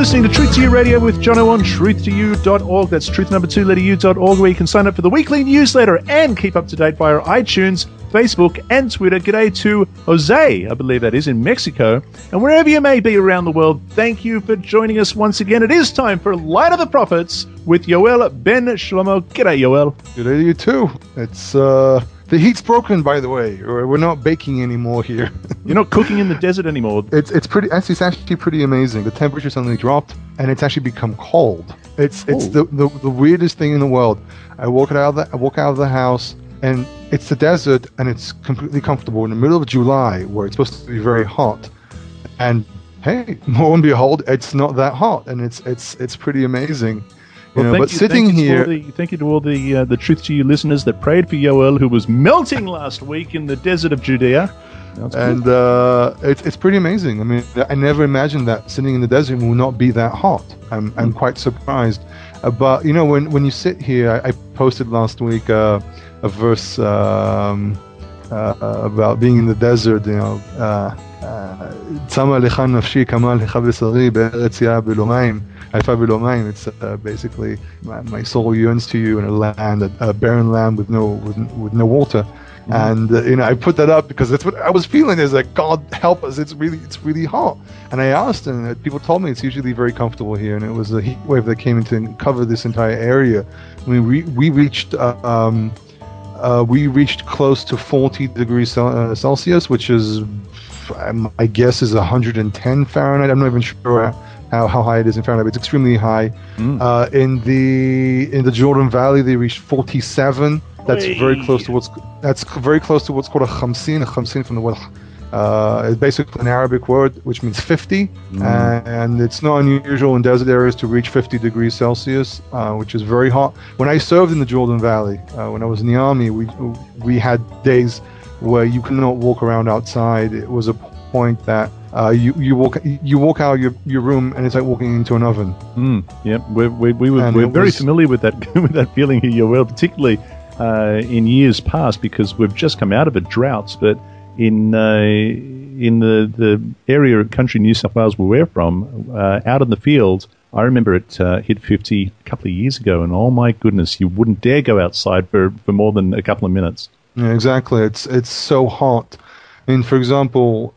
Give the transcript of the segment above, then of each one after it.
listening to Truth to You Radio with Jono on truth2u.org. That's truth number 2 letter u.org, where you can sign up for the weekly newsletter and keep up to date via iTunes, Facebook, and Twitter. G'day to Jose, I believe that is, in Mexico. And wherever you may be around the world, thank you for joining us once again. It is time for Light of the Prophets with Yoel Ben Shlomo. G'day, Yoel. G'day to you too. It's the heat's broken, by the way. We're not baking anymore here. You're not cooking in the desert anymore. It's actually pretty amazing. The temperature suddenly dropped, and it's actually become cold. It's the weirdest thing in the world. I walk out of the house, and it's the desert, and it's completely comfortable in the middle of July, where it's supposed to be very hot. And hey, lo and behold, it's not that hot, and it's pretty amazing. Well, thank you to all the Truth to You listeners that prayed for Yoel, who was melting last week in the desert of Judea. And it's pretty amazing. I mean, I never imagined that sitting in the desert will not be that hot. I'm quite surprised. But you know, when you sit here, I posted last week a verse about being in the desert. You know, Tzama lecha nafshi kama lecha besari be'eretz ya belo mayim. It's basically my soul yearns to you in a barren land with no water. Mm-hmm. And you know, I put that up because that's what I was feeling. Is like, God help us! It's really hot. And I asked, and people told me it's usually very comfortable here. And it was a heat wave that came in to cover this entire area. I mean, we reached close to 40 degrees Celsius, which is, I guess, is 110 Fahrenheit. I'm not even sure how high it is in Fahrenheit, but it's extremely high. In the Jordan Valley, they reached 47. That's very close to what's called a khamsin. A khamsin from the word is basically an Arabic word which means 50, and it's not unusual in desert areas to reach 50 degrees Celsius, which is very hot. When I served in the Jordan Valley, when I was in the army, we had days where you could not walk around outside. It was a point that you walk out of your room and it's like walking into an oven. Yep, we're very familiar with that with that feeling here, Yoel, particularly in years past, because we've just come out of a drought. But in the area of country New South Wales where we're from, out in the fields, I remember it hit 50 a couple of years ago, and oh my goodness, you wouldn't dare go outside for more than a couple of minutes. Yeah, exactly. It's so hot. I mean, for example,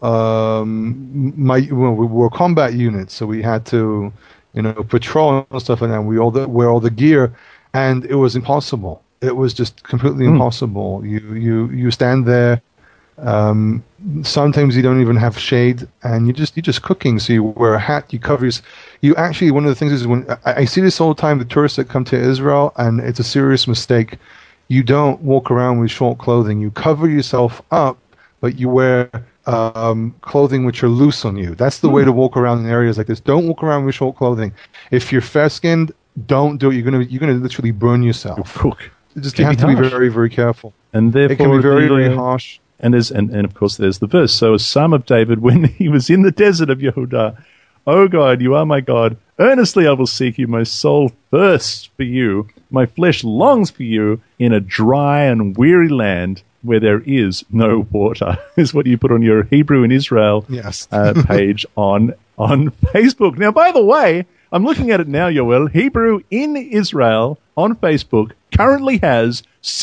we were combat units, so we had to, patrol and stuff like that. We all wear all the gear, and it was impossible. It was just completely impossible. You stand there. Sometimes you don't even have shade, and you're just cooking. So you wear a hat. You cover you actually, one of the things is, when I see this all the time, the tourists that come to Israel, and it's a serious mistake. You don't walk around with short clothing. You cover yourself up, but you wear clothing which are loose on you. That's the way to walk around in areas like this. Don't walk around with short clothing. If you're fair-skinned, don't do it. You're gonna literally burn yourself. You have to be very, very careful. And therefore, it can be very, very harsh. And of course there's the verse. So a psalm of David when he was in the desert of Yehudah. O God, you are my God. Earnestly I will seek you. My soul thirsts for you. My flesh longs for you in a dry and weary land where there is no water, is what you put on your Hebrew in Israel page on Facebook. Now, by the way, I'm looking at it now, Yoel. Hebrew in Israel on Facebook currently has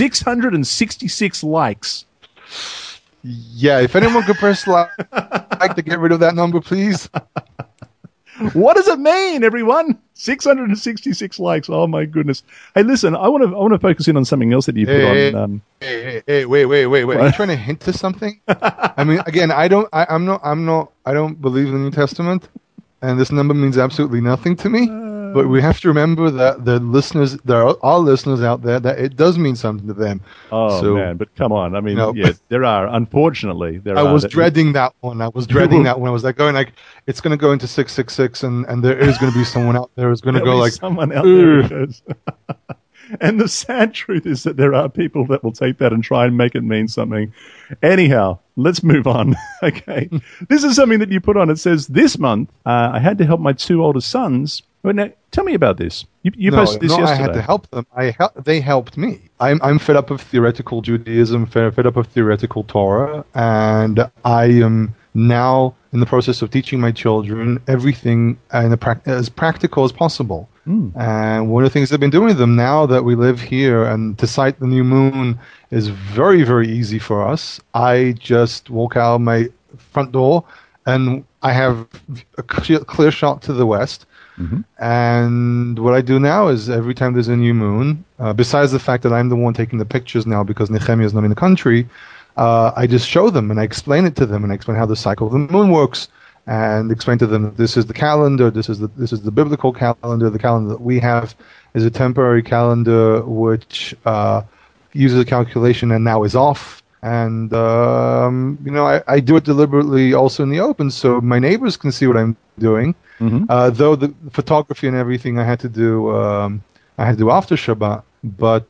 666 likes. Yeah, if anyone could press like to get rid of that number, please. What does it mean, everyone? 666 likes. Oh my goodness! Hey, listen, I want to focus in on something else that you put on. Hey, wait! Are you trying to hint to something? I mean, again, I don't believe in the New Testament, and this number means absolutely nothing to me. But we have to remember that there are listeners out there that it does mean something to them. Oh, man, but come on. I mean, there are, unfortunately. I was dreading that one. I was like going like, it's going to go into 666 and there is going to be someone out there who's going to go like, someone out there who goes. And the sad truth is that there are people that will take that and try and make it mean something. Anyhow, let's move on. Okay. This is something that you put on. It says, this month, I had to help my two oldest sons. Well, now, tell me about this. You posted this yesterday. I had to help them. They helped me. I'm fed up of theoretical Judaism, fed up of theoretical Torah, and I am now in the process of teaching my children everything as practical as possible. And one of the things I've been doing with them now that we live here, and to sight the new moon is very, very easy for us. I just walk out my front door and I have a clear shot to the west. And what I do now is every time there's a new moon, besides the fact that I'm the one taking the pictures now because Nehemiah is not in the country, I just show them and I explain it to them and I explain how the cycle of the moon works and explain to them that this is the calendar, this is the biblical calendar. The calendar that we have is a temporary calendar which uses a calculation and now is off. And I do it deliberately also in the open so my neighbors can see what I'm doing. Though the photography and everything I had to do after Shabbat. But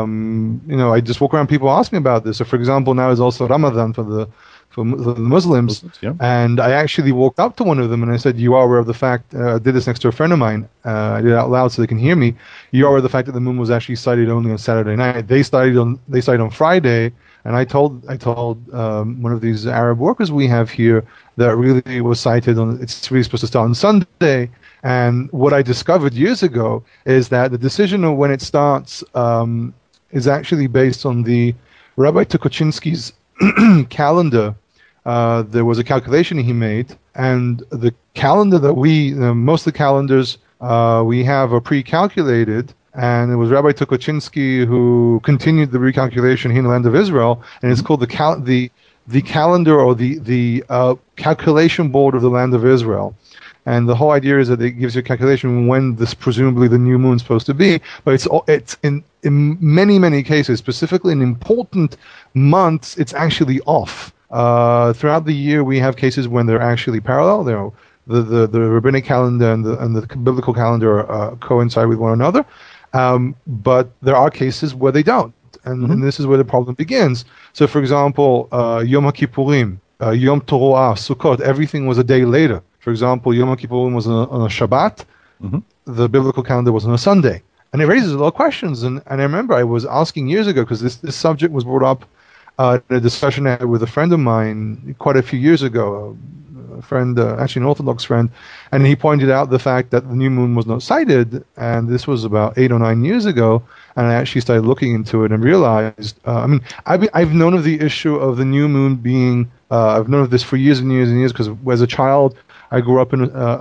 I just walk around. People ask me about this. So, for example, now is also Ramadan for the Muslims, and I actually walked up to one of them and I said, "You are aware of the fact?" I did this next to a friend of mine. I did it out loud so they can hear me. You are aware of the fact that the moon was actually sighted only on Saturday night. They sighted on Friday, and I told one of these Arab workers we have here that really was sighted on. It's really supposed to start on Sunday. And what I discovered years ago is that the decision of when it starts is actually based on the Rabbi Tukochinsky's calendar. There was a calculation he made, and the calendar that most of the calendars we have are pre-calculated, and it was Rabbi Tukochinsky who continued the recalculation here in the land of Israel, and it's called the calendar or the calculation board of the land of Israel. And the whole idea is that it gives you a calculation when this presumably the new moon is supposed to be. But it's in many, many cases, specifically in important months, it's actually off. Throughout the year, we have cases when they're actually parallel. The rabbinic calendar and the biblical calendar coincide with one another. But there are cases where they don't. And this is where the problem begins. So, for example, Yom HaKippurim, Yom Teruah, Sukkot, everything was a day later. For example, Yom Kippurim was on a Shabbat. The biblical calendar was on a Sunday. And it raises a lot of questions. And I remember I was asking years ago, because this subject was brought up in a discussion I had with a friend of mine quite a few years ago, a friend, actually an Orthodox friend, and he pointed out the fact that the new moon was not sighted, and this was about 8 or 9 years ago, and I actually started looking into it and realized, I've known of the issue of the new moon being, I've known of this for years and years and years, because as a child, I grew up in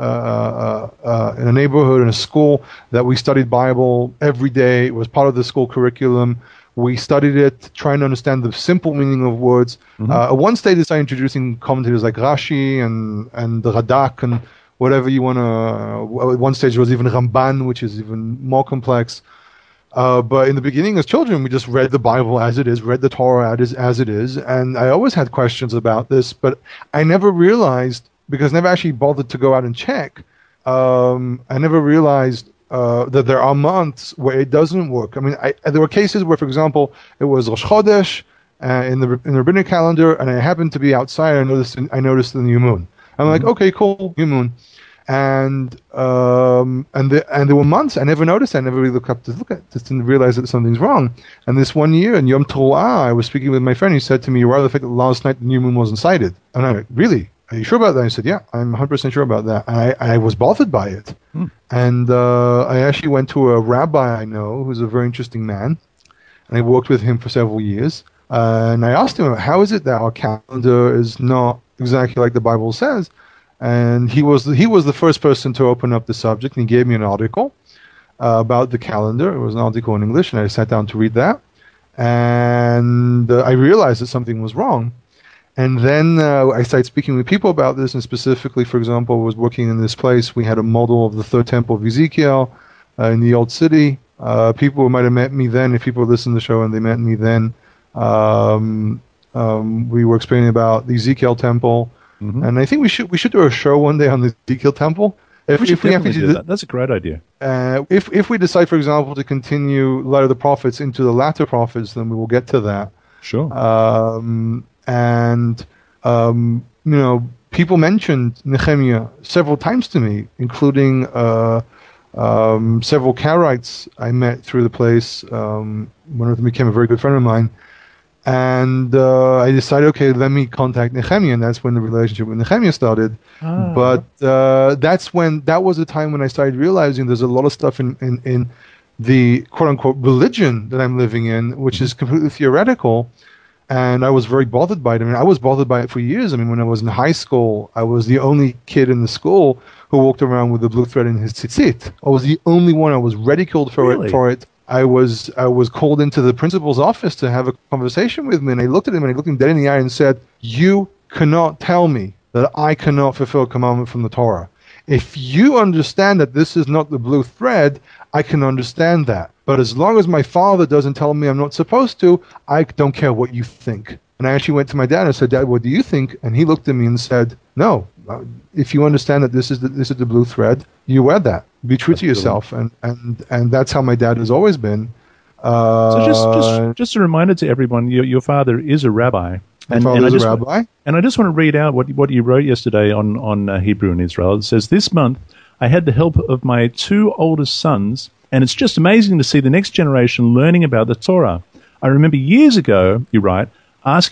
a neighborhood, in a school that we studied Bible every day. It was part of the school curriculum. We studied it, trying to understand the simple meaning of words. At one stage, they started introducing commentators like Rashi and the Radak and whatever you want to. At one stage, there was even Ramban, which is even more complex. But in the beginning, as children, we just read the Bible as it is, read the Torah as it is. And I always had questions about this, but I never realized, because I never actually bothered to go out and check, I never realized that there are months where it doesn't work. I mean, there were cases where, for example, it was Rosh Chodesh in the rabbinic calendar, and I happened to be outside. I noticed the new moon. I'm like, okay, cool, new moon. And there were months I never noticed. I never really looked up to look at. Just didn't realize that something's wrong. And this one year in Yom Teruah, I was speaking with my friend. He said to me, "You are the fact that last night the new moon wasn't sighted." And I'm like, "Really? Are you sure about that?" I said, "Yeah, I'm 100% sure about that." And I was bothered by it. And I actually went to a rabbi I know who's a very interesting man, and I worked with him for several years. And I asked him, "How is it that our calendar is not exactly like the Bible says?" And he was the first person to open up the subject, and he gave me an article about the calendar. It was an article in English, and I sat down to read that. And I realized that something was wrong. And then I started speaking with people about this, and specifically, for example, I was working in this place. We had a model of the third temple of Ezekiel in the Old City. People who might have met me then, if people listened to the show and they met me then, we were explaining about the Ezekiel temple. And I think we should do a show one day on the Ezekiel temple. If we do that. That's a great idea. If we decide, for example, to continue Light of the Prophets into the latter prophets, then we will get to that. Sure. People mentioned Nehemiah several times to me, including several Karaites I met through the place. One of them became a very good friend of mine. And I decided, okay, let me contact Nehemiah, and that's when the relationship with Nehemiah started. But that was the time when I started realizing there's a lot of stuff in the quote-unquote religion that I'm living in, which is completely theoretical. And I was very bothered by it. I mean, I was bothered by it for years. I mean, when I was in high school, I was the only kid in the school who walked around with the blue thread in his tzitzit. I was the only one. I was ridiculed for it. I was called into the principal's office to have a conversation with me, and I looked at him and I looked him dead in the eye and said, "You cannot tell me that I cannot fulfill a commandment from the Torah. If you understand that this is not the blue thread, I can understand that. But as long as my father doesn't tell me I'm not supposed to, I don't care what you think." And I actually went to my dad and I said, "Dad, what do you think?" And he looked at me and said, "No, if you understand that this is the blue thread, you wear that. Be true to yourself." And that's how my dad has always been. So just a reminder to everyone, your father is a rabbi. My father is a rabbi. And I just want to read out what you wrote yesterday on Hebrew in Israel. It says, "This month I had the help of my 2 oldest sons, and it's just amazing to see the next generation learning about the Torah. I remember years ago, you write, as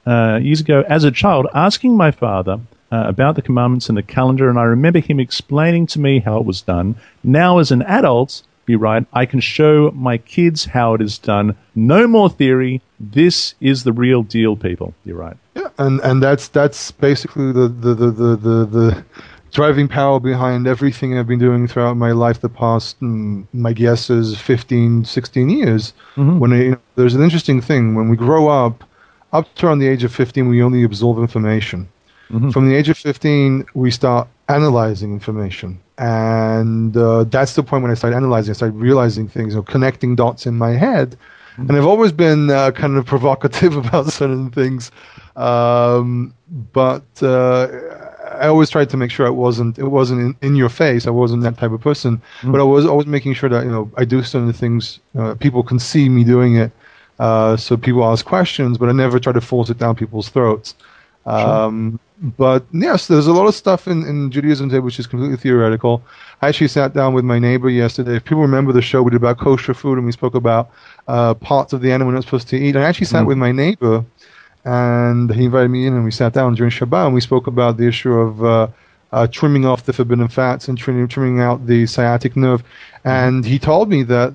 a child, asking my father about the commandments and the calendar, and I remember him explaining to me how it was done. Now as an adult," you write, "I can show my kids how it is done. No more theory. This is the real deal, people," you write. Yeah, and that's basically the driving power behind everything I've been doing throughout my life the past, my guess is 15, 16 years. When there's an interesting thing. When we grow up to around the age of 15, we only absorb information. From the age of 15, we start analyzing information. And that's the point when I started analyzing. I started realizing things, connecting dots in my head. And I've always been kind of provocative about certain things. But I always tried to make sure it wasn't in your face. I wasn't that type of person. But I was always making sure that, I do certain things, people can see me doing it. So people ask questions, but I never try to force it down people's throats. But yes, there's a lot of stuff in Judaism today which is completely theoretical. I actually sat down with my neighbor yesterday. If people remember the show we did about kosher food, and we spoke about parts of the animal we're not supposed to eat. And I actually sat with my neighbor, and he invited me in, and we sat down during Shabbat, and we spoke about the issue of trimming off the forbidden fats and trimming out the sciatic nerve. And he told me that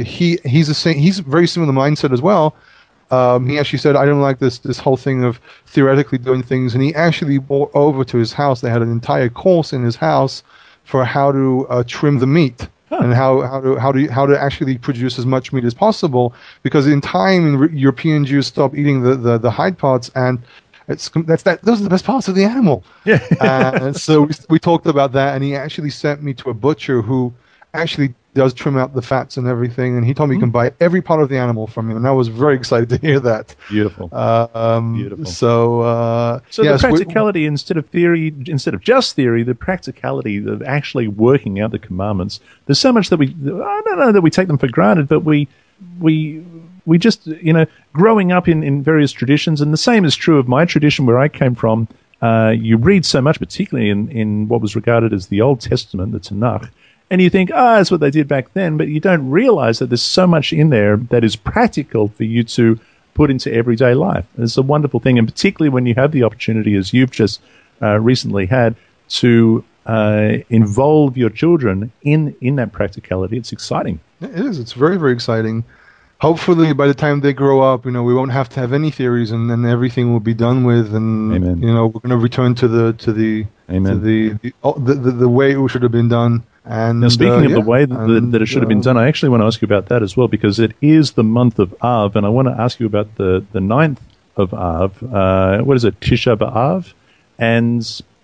he's very similar mindset as well. He actually said, "I don't like this whole thing of theoretically doing things," and he actually brought over to his house. They had an entire course in his house for how to trim the meat and how to actually produce as much meat as possible. Because in time, European Jews stopped eating the hide parts, and those are the best parts of the animal. Yeah. And so we talked about that, and he actually sent me to a butcher who actually does trim out the fats and everything, and he told me you can buy every part of the animal from him, and I was very excited to hear that. Beautiful. Beautiful. So the practicality, instead of just theory, the practicality of actually working out the commandments. There's so much that I don't know that we take them for granted, but we just, growing up in various traditions, and the same is true of my tradition where I came from. You read so much, particularly in what was regarded as the Old Testament, the Tanakh, and you think, that's what they did back then, but you don't realize that there's so much in there that is practical for you to put into everyday life. And it's a wonderful thing, and particularly when you have the opportunity, as you've just recently had, to involve your children in that practicality. It's exciting. It is. It's very, very exciting. Hopefully, by the time they grow up, we won't have to have any theories, and then everything will be done with, and Amen. We're going to return to the way it should have been done. And now, speaking of the way that it should have been done, I actually want to ask you about that as well, because it is the month of Av, and I want to ask you about the 9th of Av. What is it, Tisha B'Av? And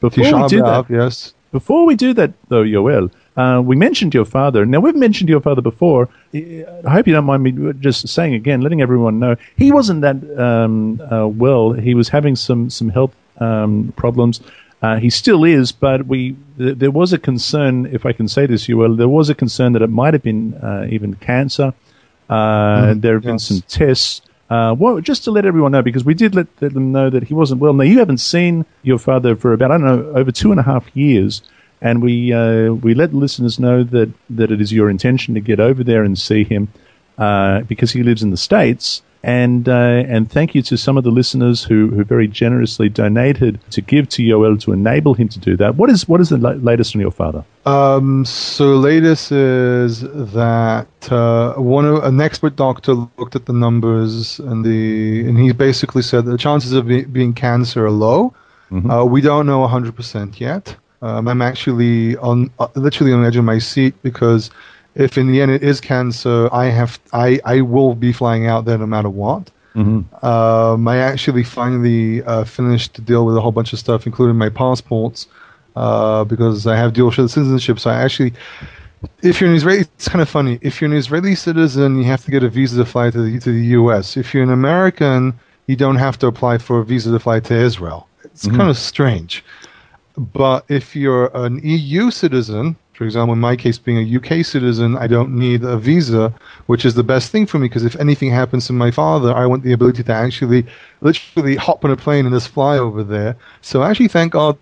before we do that, though, Yoel, we mentioned your father. Now, we've mentioned your father before. I hope you don't mind me just saying again, letting everyone know, he wasn't that well. He was having some health problems. He still is, but there was a concern, if I can say this, Yoel, there was a concern that it might have been even cancer. There have been some tests. Just to let everyone know, because we did let them know that he wasn't well. Now, you haven't seen your father for about, over 2.5 years, and we let listeners know that it is your intention to get over there and see him because he lives in the States. And thank you to some of the listeners who very generously donated to give to Yoel to enable him to do that. What is the latest on your father? So latest is that an expert doctor looked at the numbers and he basically said the chances of being cancer are low. Mm-hmm. We don't know 100% yet. I'm actually literally on the edge of my seat because if in the end it is cancer, I will be flying out there no matter what. Mm-hmm. I actually finally finished the deal with a whole bunch of stuff, including my passports, because I have dual citizenship. So if you're an Israeli, it's kind of funny. If you're an Israeli citizen, you have to get a visa to fly to the U.S. If you're an American, you don't have to apply for a visa to fly to Israel. It's kind of strange. But if you're an EU citizen, for example, in my case, being a UK citizen, I don't need a visa, which is the best thing for me because if anything happens to my father, I want the ability to actually literally hop on a plane and just fly over there. So actually, thank God,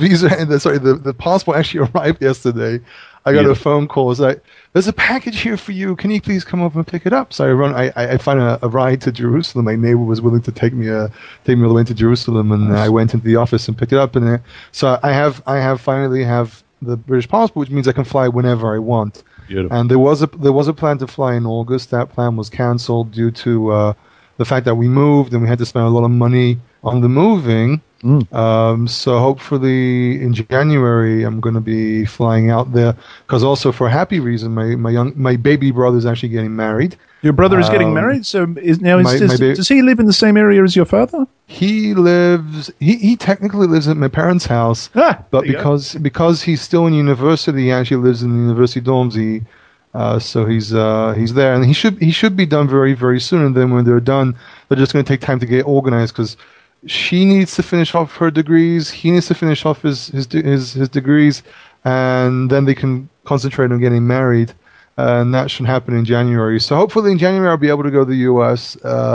the passport actually arrived yesterday. I got a phone call. It's like, there's a package here for you. Can you please come over and pick it up? So I found a ride to Jerusalem. My neighbor was willing to take me all the way to Jerusalem, and I went into the office and picked it up. And so I finally have the British passport, which means I can fly whenever I want. Beautiful. And there was a plan to fly in August. That plan was canceled due to the fact that we moved and we had to spend a lot of money on the moving. So hopefully in January I'm going to be flying out there because also for a happy reason, my baby brother is actually getting married. Your brother is getting married, so does he live in the same area as your father? He technically lives at my parents' house, but because he's still in university, he actually lives in the university dorms. So he's there, and he should be done very, very soon. And then when they're done, they're just going to take time to get organized because she needs to finish off her degrees. He needs to finish off his degrees, and then they can concentrate on getting married. And that should happen in January. So hopefully in January I'll be able to go to the U.S.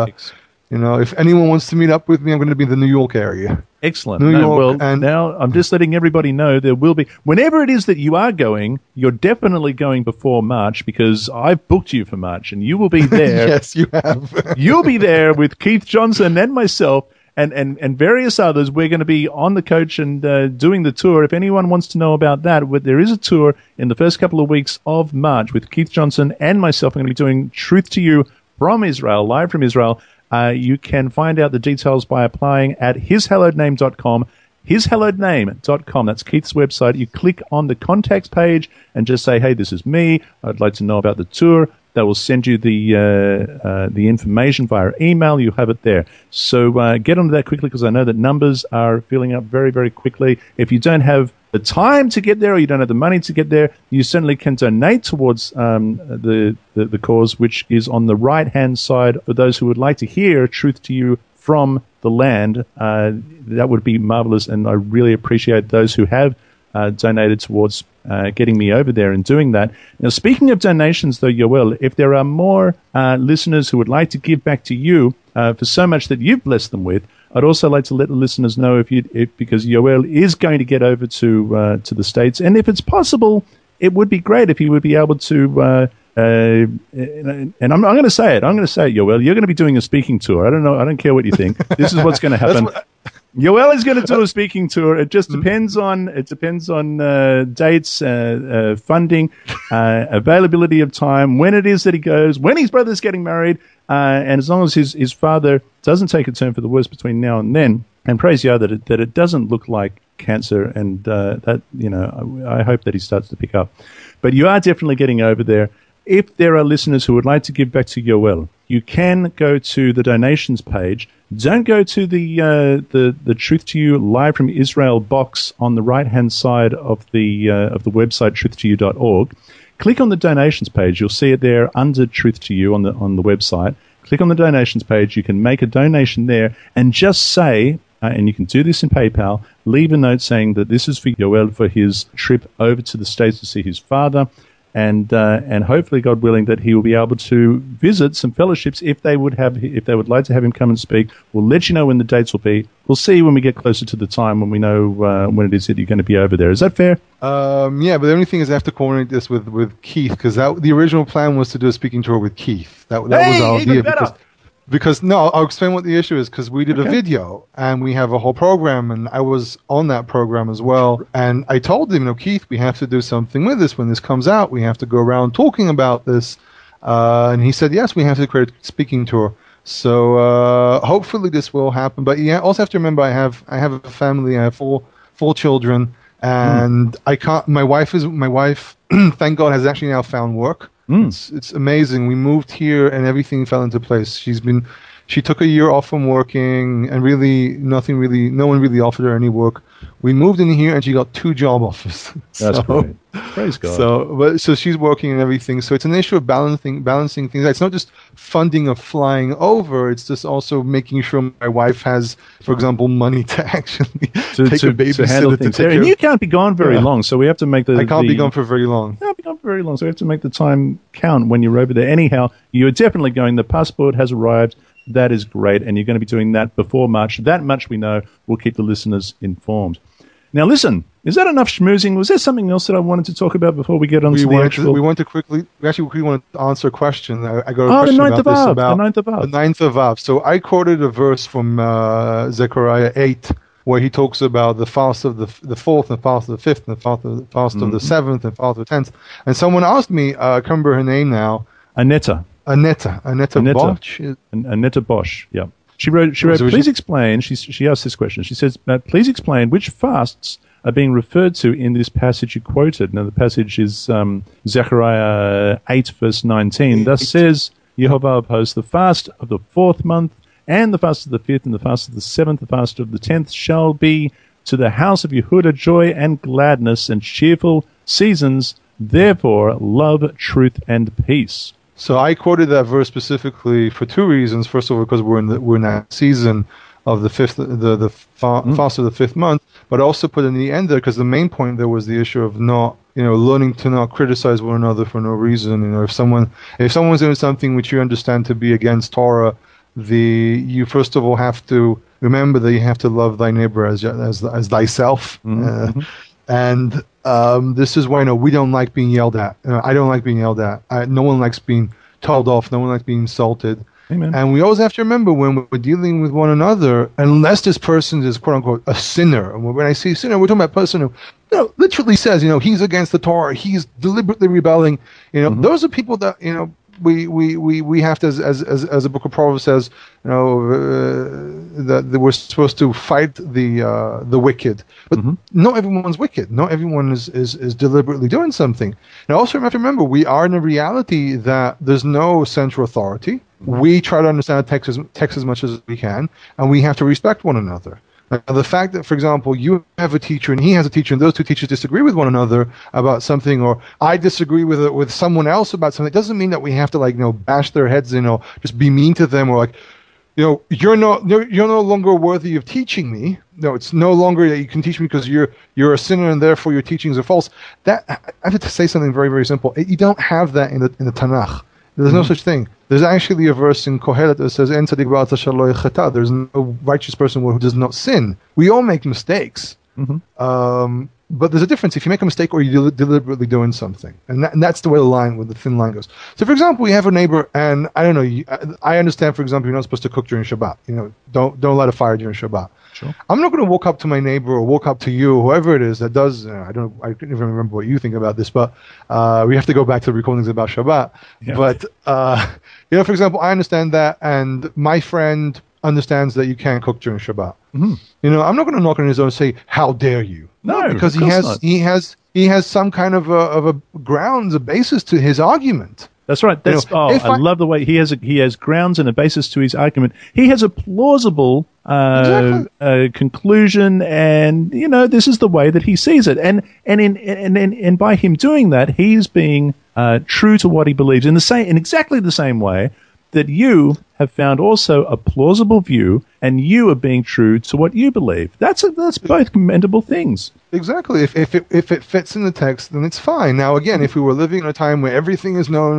If anyone wants to meet up with me, I'm going to be in the New York area. Excellent. Now I'm just letting everybody know there will be, whenever it is that you are going, you're definitely going before March because I've booked you for March and you will be there. Yes, you have. You'll be there with Keith Johnson and myself. And various others. We're going to be on the coach and doing the tour. If anyone wants to know about that, there is a tour in the first couple of weeks of March with Keith Johnson and myself. I'm going to be doing Truth to You from Israel, live from Israel. You can find out the details by applying at hishallowedname.com. hishallowedname.com. That's Keith's website. You click on the contacts page and just say, hey, this is me. I'd like to know about the tour. They will send you the information via email. You have it there. So get onto that quickly because I know that numbers are filling up very, very quickly. If you don't have the time to get there or you don't have the money to get there, you certainly can donate towards the cause, which is on the right-hand side for those who would like to hear Truth to You from the land. That would be marvelous, and I really appreciate those who have donated towards getting me over there and doing that. Now, speaking of donations, though, Yoel, if there are more listeners who would like to give back to you for so much that you've blessed them with, I'd also like to let the listeners know because Yoel is going to get over to the States, and if it's possible, it would be great if he would be able to. And I'm going to say it. I'm going to say it, Yoel. You're going to be doing a speaking tour. I don't know. I don't care what you think. This is what's going to happen. Yoel is going to do a speaking tour. It just depends on dates, funding, availability of time, when it is that he goes, when his brother's getting married, and as long as his father doesn't take a turn for the worse between now and then, and praise Yah that it doesn't look like cancer, and that I hope that he starts to pick up. But you are definitely getting over there. If there are listeners who would like to give back to Yoel, you can go to the donations page. Don't go to the Truth to You Live from Israel box on the right-hand side of the website, truth2you.org. Click on the donations page. You'll see it there under Truth to You on the website. Click on the donations page. You can make a donation there and just say, and you can do this in PayPal, leave a note saying that this is for Yoel for his trip over to the States to see his father. And hopefully, God willing, that he will be able to visit some fellowships if they would like to have him come and speak. We'll let you know when the dates will be. We'll see when we get closer to the time when we know when it is that you're going to be over there. Is that fair? Yeah, but the only thing is I have to coordinate this with Keith because the original plan was to do a speaking tour with Keith. That was our idea. Because no, I'll explain what the issue is. Because we did a video and we have a whole program, and I was on that program as well. And I told him, Keith, we have to do something with this. When this comes out, we have to go around talking about this. And he said, yes, we have to create a speaking tour. So hopefully this will happen. But you also have to remember, I have a family. I have four children, and I can't. My wife, thank God, has actually now found work. It's amazing. We moved here and everything fell into place. She took a year off from working, and no one really offered her any work. We moved in here and she got 2 job offers. That's great. Praise God. So she's working and everything. So it's an issue of balancing things. It's not just funding of flying over. It's just also making sure my wife has, for example, money to actually take a babysitter to take care. And you can't be gone very long, so we have to make I can't be gone for very long. Can't be gone for very long, so we have to make the time count when you're over there. Anyhow, you're definitely going. The passport has arrived. That is great, and you're going to be doing that before March. That much we know. We'll keep the listeners informed. Now, listen, is that enough schmoozing? Was there something else that I wanted to talk about before we get on to the actual... We want to answer a question. I got a question about this, about the ninth of Av. So I quoted a verse from Zechariah 8, where he talks about the fast of the 4th, and the fast of the 5th, and the fast of the 7th, and the fast of the 10th. And someone asked me, I can't remember her name now. Annetta Bosch. Annetta Bosch, yeah. She wrote, please explain, she asked this question. She says, please explain which fasts are being referred to in this passage you quoted. Now, the passage is Zechariah 8, verse 19. Thus says Yehovah of hosts, the fast of the 4th month, and the fast of the 5th, and the fast of the 7th, the fast of the 10th, shall be to the house of Yehuda joy and gladness and cheerful seasons. Therefore, love, truth, and peace. So I quoted that verse specifically for 2 reasons. First of all, because we're in that season of the fast of the 5th month, but also put in the end there because the main point there was the issue of not, learning to not criticize one another for no reason. If someone's doing something which you understand to be against Torah, you first of all have to remember that you have to love thy neighbor as thyself. And this is why we don't like being yelled at. I don't like being yelled at. No one likes being told off. No one likes being insulted. Amen. And we always have to remember when we're dealing with one another, unless this person is quote unquote a sinner. And when I say sinner, we're talking about a person who literally says he's against the Torah. He's deliberately rebelling. Those are people that we have to, as the Book of Proverbs says, that we're supposed to fight the wicked. But not everyone's wicked. Not everyone is deliberately doing something. Now, also have to remember, we are in a reality that there's no central authority. We try to understand text as much as we can, and we have to respect one another. Now, the fact that, for example, you have a teacher and he has a teacher, and those 2 teachers disagree with one another about something, or I disagree with someone else about something, it doesn't mean that we have to bash their heads in or just be mean to them, or you're no longer worthy of teaching me. No, it's no longer that you can teach me because you're a sinner and therefore your teachings are false. That I have to say something very, very simple. You don't have that in the Tanakh. There's no such thing. There's actually a verse in Kohelet that says, "En tzaddik ba'atzah shelo yechatah." There's no righteous person who does not sin. We all make mistakes. But there's a difference if you make a mistake or you're deliberately doing something. And that's the way the thin line goes. So, for example, we have a neighbor, and I don't know, I understand, for example, you're not supposed to cook during Shabbat. Don't light a fire during Shabbat. Sure. I'm not going to walk up to my neighbor or walk up to you, whoever it is that does. I can't even remember what you think about this, but we have to go back to the recordings about Shabbat. Yeah. But for example, I understand that, and my friend understands that you can't cook during Shabbat. I'm not going to knock on his door and say, "How dare you?" No, because he has some kind of a grounds, a basis to his argument. That's right. I love the way he has grounds and a basis to his argument. He has a plausible conclusion, and this is the way that he sees it. And by him doing that, he's being true to what he believes in exactly the same way that you have found also a plausible view, and you are being true to what you believe. That's both commendable things. Exactly. If it fits in the text, then it's fine. Now, again, if we were living in a time where everything is known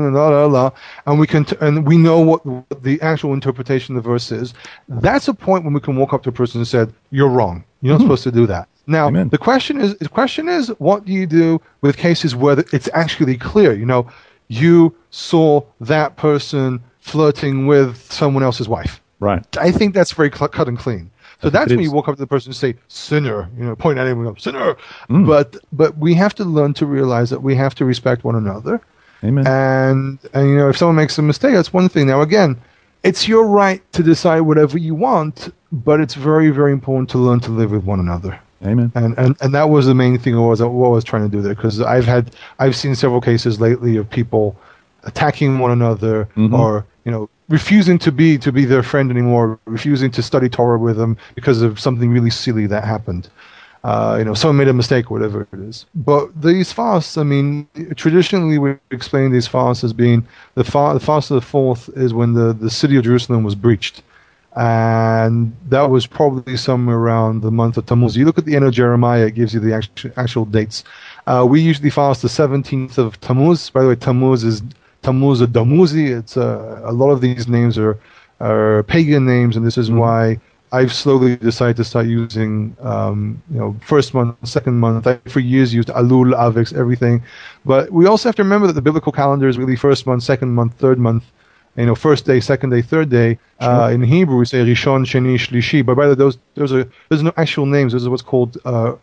and we know what the actual interpretation of the verse is, that's a point when we can walk up to a person and say, "You're wrong. You're not supposed to do that." Now, Amen. the question is, what do you do with cases where it's actually clear? You saw that person flirting with someone else's wife. Right. I think that's very cut and clean. So that's when is. you walk up to the person and say, sinner, point at him and go, sinner. But we have to learn to realize that we have to respect one another. Amen. And if someone makes a mistake, that's one thing. Now, again, it's your right to decide whatever you want, but it's very, very important to learn to live with one another. Amen. And that was the main thing what I was trying to do there, because I've seen several cases lately of people attacking one another or refusing to be their friend anymore, refusing to study Torah with them because of something really silly that happened. Someone made a mistake, whatever it is. But these fasts, I mean, traditionally we explain these fasts as being the fast of the fourth is when the city of Jerusalem was breached. And that was probably somewhere around the month of Tammuz. You look at the end of Jeremiah, it gives you the actual dates. We usually fast the 17th of Tammuz. By the way, Tammuz or Damuzi. It's a lot of these names are pagan names, and this is why I've slowly decided to start using, first month, second month. I, for years, used Alul, Avex, everything. But we also have to remember that the biblical calendar is really first month, second month, third month. First day, second day, third day. Sure. In Hebrew, we say Rishon, Sheni, Shlishi. But rather, there's no actual names. Those are what's called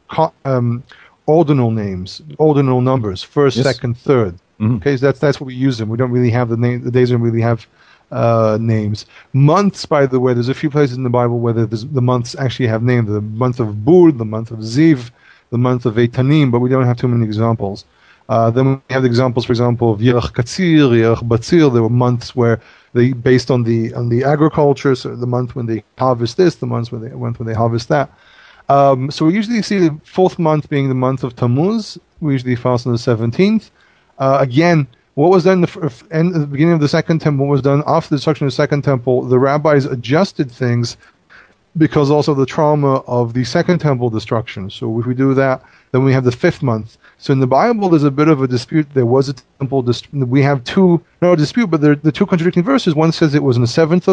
ordinal names, ordinal numbers. First, second, third. Okay, so that's what we use them. We don't really have the name. The days don't really have names. Months, by the way, there's a few places in the Bible where the months actually have names. The month of Bur, the month of Ziv, the month of Etanim, but we don't have too many examples. Then we have the examples, for example, of Yerach Katzir, Yerach Batzir. There were months where they, based on the agriculture, so the month when they harvest this, the month when they harvest that. So we usually see the fourth month being the month of Tammuz. We usually fast on the 17th. Again, what was done at the beginning of the Second Temple was done after the destruction of the Second Temple. The rabbis adjusted things because also the trauma of the Second Temple destruction. So if we do that, then we have the fifth month. So in the Bible, there's a bit of a dispute. There was a temple. We have not a dispute, but the two contradicting verses. One says it was on the 7th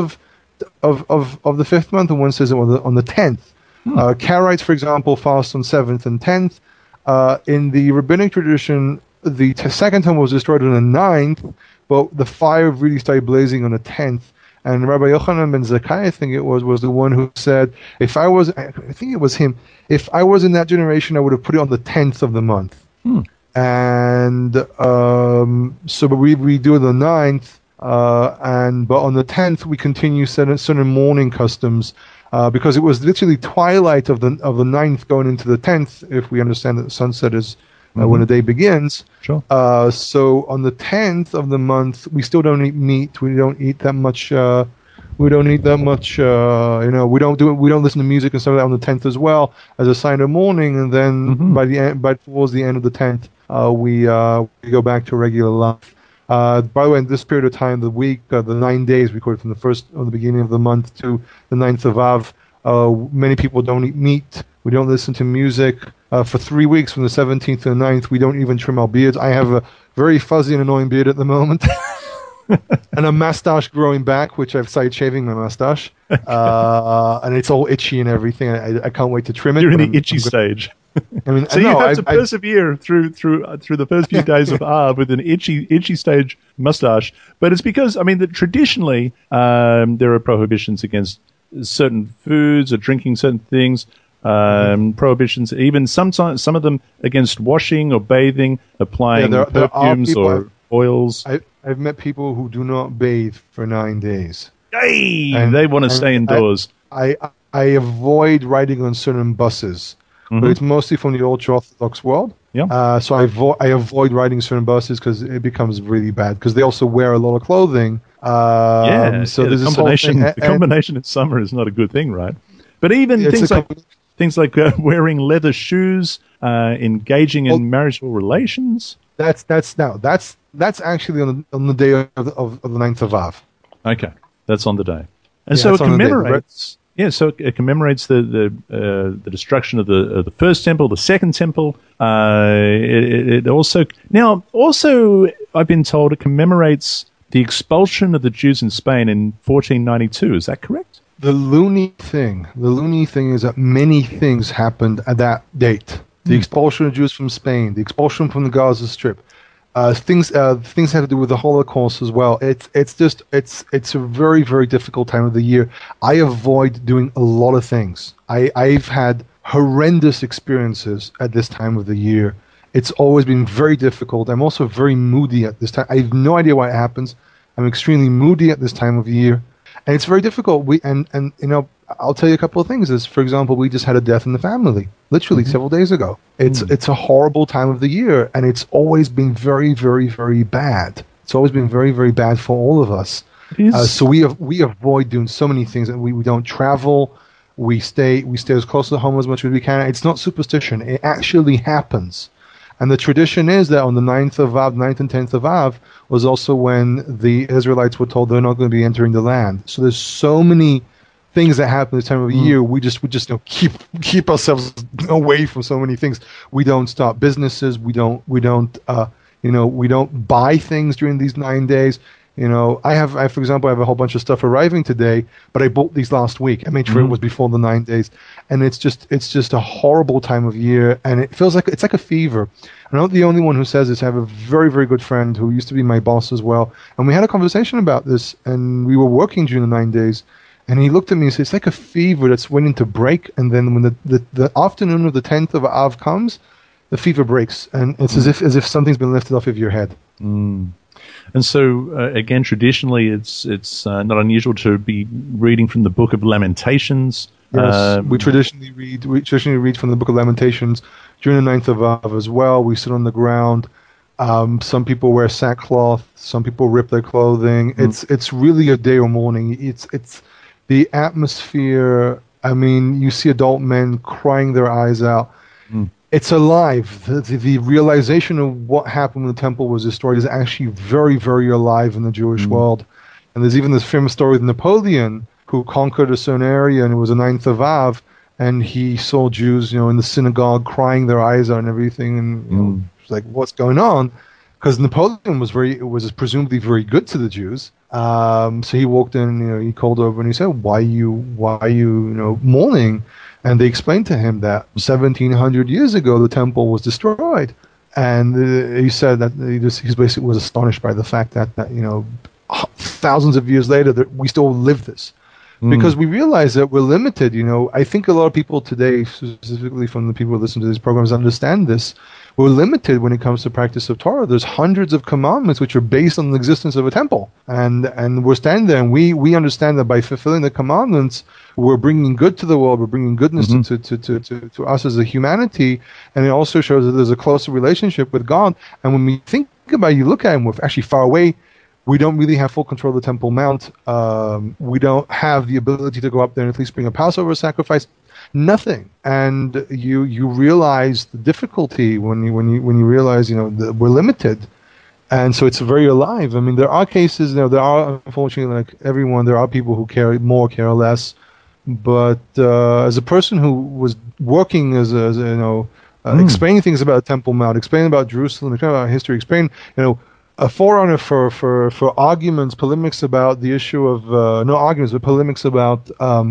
of the fifth month, and one says it was on the 10th. Karaites, for example, fast on 7th and 10th. In the rabbinic tradition, the Second Temple was destroyed on the 9th, but the fire really started blazing on the 10th. And Rabbi Yochanan ben Zakkai, I think it was the one who said, I think it was him, if I was in that generation, I would have put it on the 10th of the month. And so but we do the 9th, but on the 10th we continue certain mourning customs, because it was literally twilight of the 9th going into the 10th, if we understand that the sunset is when the day begins. Sure. So on the 10th of the month, we still don't eat meat. We don't eat that much. We don't listen to music and stuff like that on the 10th as well, as a sign of mourning. And then towards the end of the 10th, we go back to regular life. By the way, in this period of time, the week, the 9 days, we call it from the beginning of the month to the 9th of Av. Many people don't eat meat. We don't listen to music. For 3 weeks, from the 17th to the 9th, we don't even trim our beards. I have a very fuzzy and annoying beard at the moment. And a mustache growing back, which I've started shaving my mustache. And it's all itchy and everything. I can't wait to trim it. You're in the itchy stage. I mean, so you have to persevere through the first few days of Av with an itchy stage mustache. But it's because, that traditionally there are prohibitions against certain foods or drinking certain things. Prohibitions, even sometimes some of them against washing or bathing, applying perfumes or oils. I've met people who do not bathe for 9 days. Hey, and they want to stay indoors. I avoid riding on certain buses, but it's mostly from the ultra-Orthodox world. Yeah. So I avoid riding certain buses because it becomes really bad, because they also wear a lot of clothing. So there's this whole thing. The combination in summer is not a good thing, right? But even things like wearing leather shoes, engaging in marital relations. That's actually on the day of the 9th of Av. Okay, that's on the day, and so it commemorates. It commemorates the destruction of the first temple, the second temple. It also I've been told it commemorates the expulsion of the Jews in Spain in 1492. Is that correct? The loony thing is that many things happened at that date. The expulsion of Jews from Spain, the expulsion from the Gaza Strip. things have to do with the Holocaust as well. It's a very, very difficult time of the year. I avoid doing a lot of things. I've had horrendous experiences at this time of the year. It's always been very difficult. I'm also very moody at this time. I have no idea why it happens. I'm extremely moody at this time of year, and it's very difficult. I'll tell you a couple of things. For example, we just had a death in the family, literally several days ago. It's a horrible time of the year, and it's always been very, very, very bad. It's always been very, very bad for all of us. So we avoid doing so many things. That we don't travel. We stay as close to home as much as we can. It's not superstition. It actually happens. And the tradition is that on the 9th and 10th of Av was also when the Israelites were told they're not going to be entering the land. So there's so many things that happen this time of year. We just keep ourselves away from so many things. We don't start businesses. We don't buy things during these 9 days. For example, I have a whole bunch of stuff arriving today, but I bought these last week. I made sure it was before the 9 days, and it's just a horrible time of year, and it feels like it's like a fever. I'm not the only one who says this. I have a very, very good friend who used to be my boss as well, and we had a conversation about this, and we were working during the 9 days, and he looked at me and said, "It's like a fever that's waiting to break, and then when the afternoon of the 10th of Av comes, the fever breaks, and it's as if something's been lifted off of your head." And so, again, traditionally, it's not unusual to be reading from the Book of Lamentations. Yes, we traditionally read from the Book of Lamentations during the 9th of Av as well. We sit on the ground. Some people wear sackcloth. Some people rip their clothing. It's really a day or morning. It's the atmosphere. I mean, you see adult men crying their eyes out. It's alive. The realization of what happened when the temple was destroyed is actually very, very alive in the Jewish world. And there's even this famous story with Napoleon, who conquered a certain area, and it was the 9th of Av, and he saw Jews, in the synagogue crying their eyes out and everything, and it's like, what's going on? Because Napoleon was presumably very good to the Jews. So he walked in, he called over and he said, "Why are you mourning?" And they explained to him that 1,700 years ago the temple was destroyed, and he said that he basically was astonished by the fact that thousands of years later that we still live this, because we realize that we're limited. I think a lot of people today, specifically from the people who listen to these programs, understand this. We're limited when it comes to practice of Torah. There's hundreds of commandments which are based on the existence of a temple, and we're standing there, and we understand that by fulfilling the commandments, we're bringing good to the world. We're bringing goodness to us as a humanity, and it also shows that there's a closer relationship with God. And when we think about it, you look at Him, we're actually far away. We don't really have full control of the Temple Mount. We don't have the ability to go up there and at least bring a Passover sacrifice. Nothing. And you realize the difficulty when you realize that we're limited. And so it's very alive. I mean, there are cases, there are, unfortunately, like everyone, there are people who care more, care less. But as a person who was working as explaining things about Temple Mount, explaining about Jerusalem, explaining about history, explaining, a forerunner for arguments, polemics about the issue of no arguments, but polemics about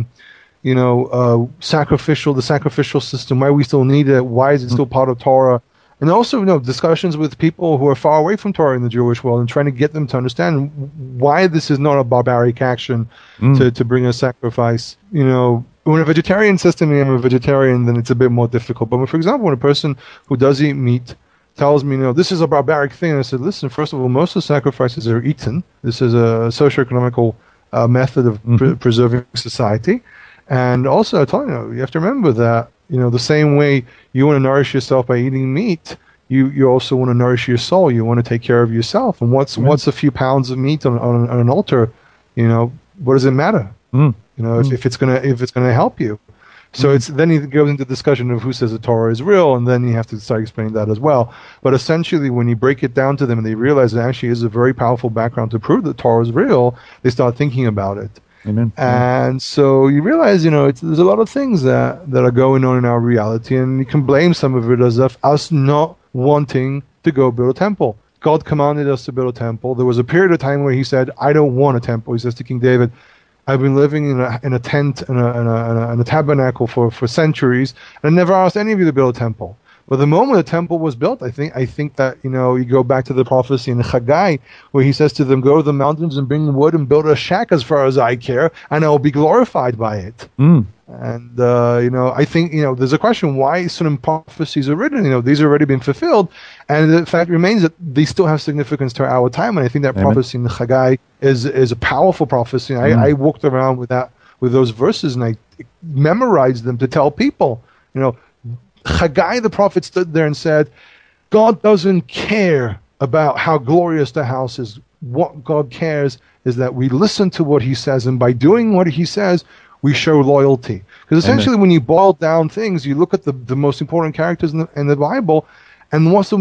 the sacrificial system, why we still need it, why is it still part of Torah, and also discussions with people who are far away from Torah in the Jewish world and trying to get them to understand why this is not a barbaric action to bring a sacrifice. When a vegetarian says to me I'm a vegetarian, then it's a bit more difficult. But for example, when a person who does eat meat tells me, this is a barbaric thing, and I said, listen, first of all, most of the sacrifices are eaten. This is a socio-economical method of preserving society. And also, I tell you have to remember that, the same way you want to nourish yourself by eating meat, you also want to nourish your soul. You want to take care of yourself. And what's a few pounds of meat on an altar? What does it matter? If it's gonna help you. So then he goes into discussion of who says the Torah is real, and then you have to start explaining that as well. But essentially, when you break it down to them and they realize it actually is a very powerful background to prove that Torah is real, they start thinking about it. Amen. And so you realize, there's a lot of things that are going on in our reality, and you can blame some of it as of us not wanting to go build a temple. God commanded us to build a temple. There was a period of time where He said, "I don't want a temple." He says to King David, "I've been living in a tent in a tabernacle for centuries, and I never asked any of you to build a temple. But the moment the temple was built, I think that, you go back to the prophecy in Haggai, where he says to them, go to the mountains and bring wood and build a shack as far as I care, and I will be glorified by it. And, I think, there's a question why certain prophecies are written. These have already been fulfilled. And the fact remains that they still have significance to our time. And I think that prophecy in Haggai is a powerful prophecy. I walked around with those verses, and I memorized them to tell people. Haggai the prophet stood there and said, God doesn't care about how glorious the house is. What God cares is that we listen to what he says, and by doing what he says, we show loyalty. Because essentially, when you boil down things, you look at the most important characters in the Bible, and what's the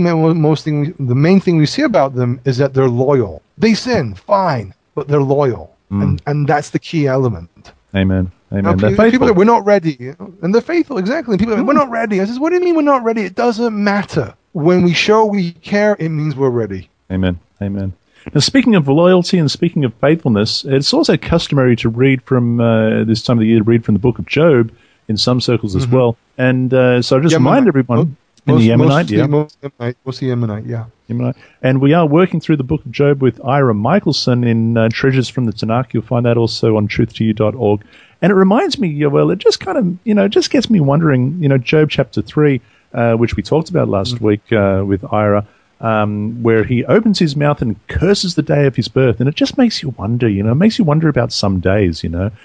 main thing we see about them is that they're loyal. They sin, fine, but they're loyal. And that's the key element. Amen. People say, we're not ready. And they're faithful, exactly. And people are like, we're not ready. I says, what do you mean we're not ready? It doesn't matter. When we show we care, it means we're ready. Amen. Now, speaking of loyalty and speaking of faithfulness, it's also customary to read from this time of the year, to read from the book of Job in some circles as well. And so I just remind everyone... Mostly Yemenite, yeah. And we are working through the book of Job with Ira Michelson in Treasures from the Tanakh. You'll find that also on truth2you.org. And it reminds me, Yoel, it just kind of, just gets me wondering, Job chapter 3, which we talked about last week with Ira, where he opens his mouth and curses the day of his birth. And it just makes you wonder, it makes you wonder about some days,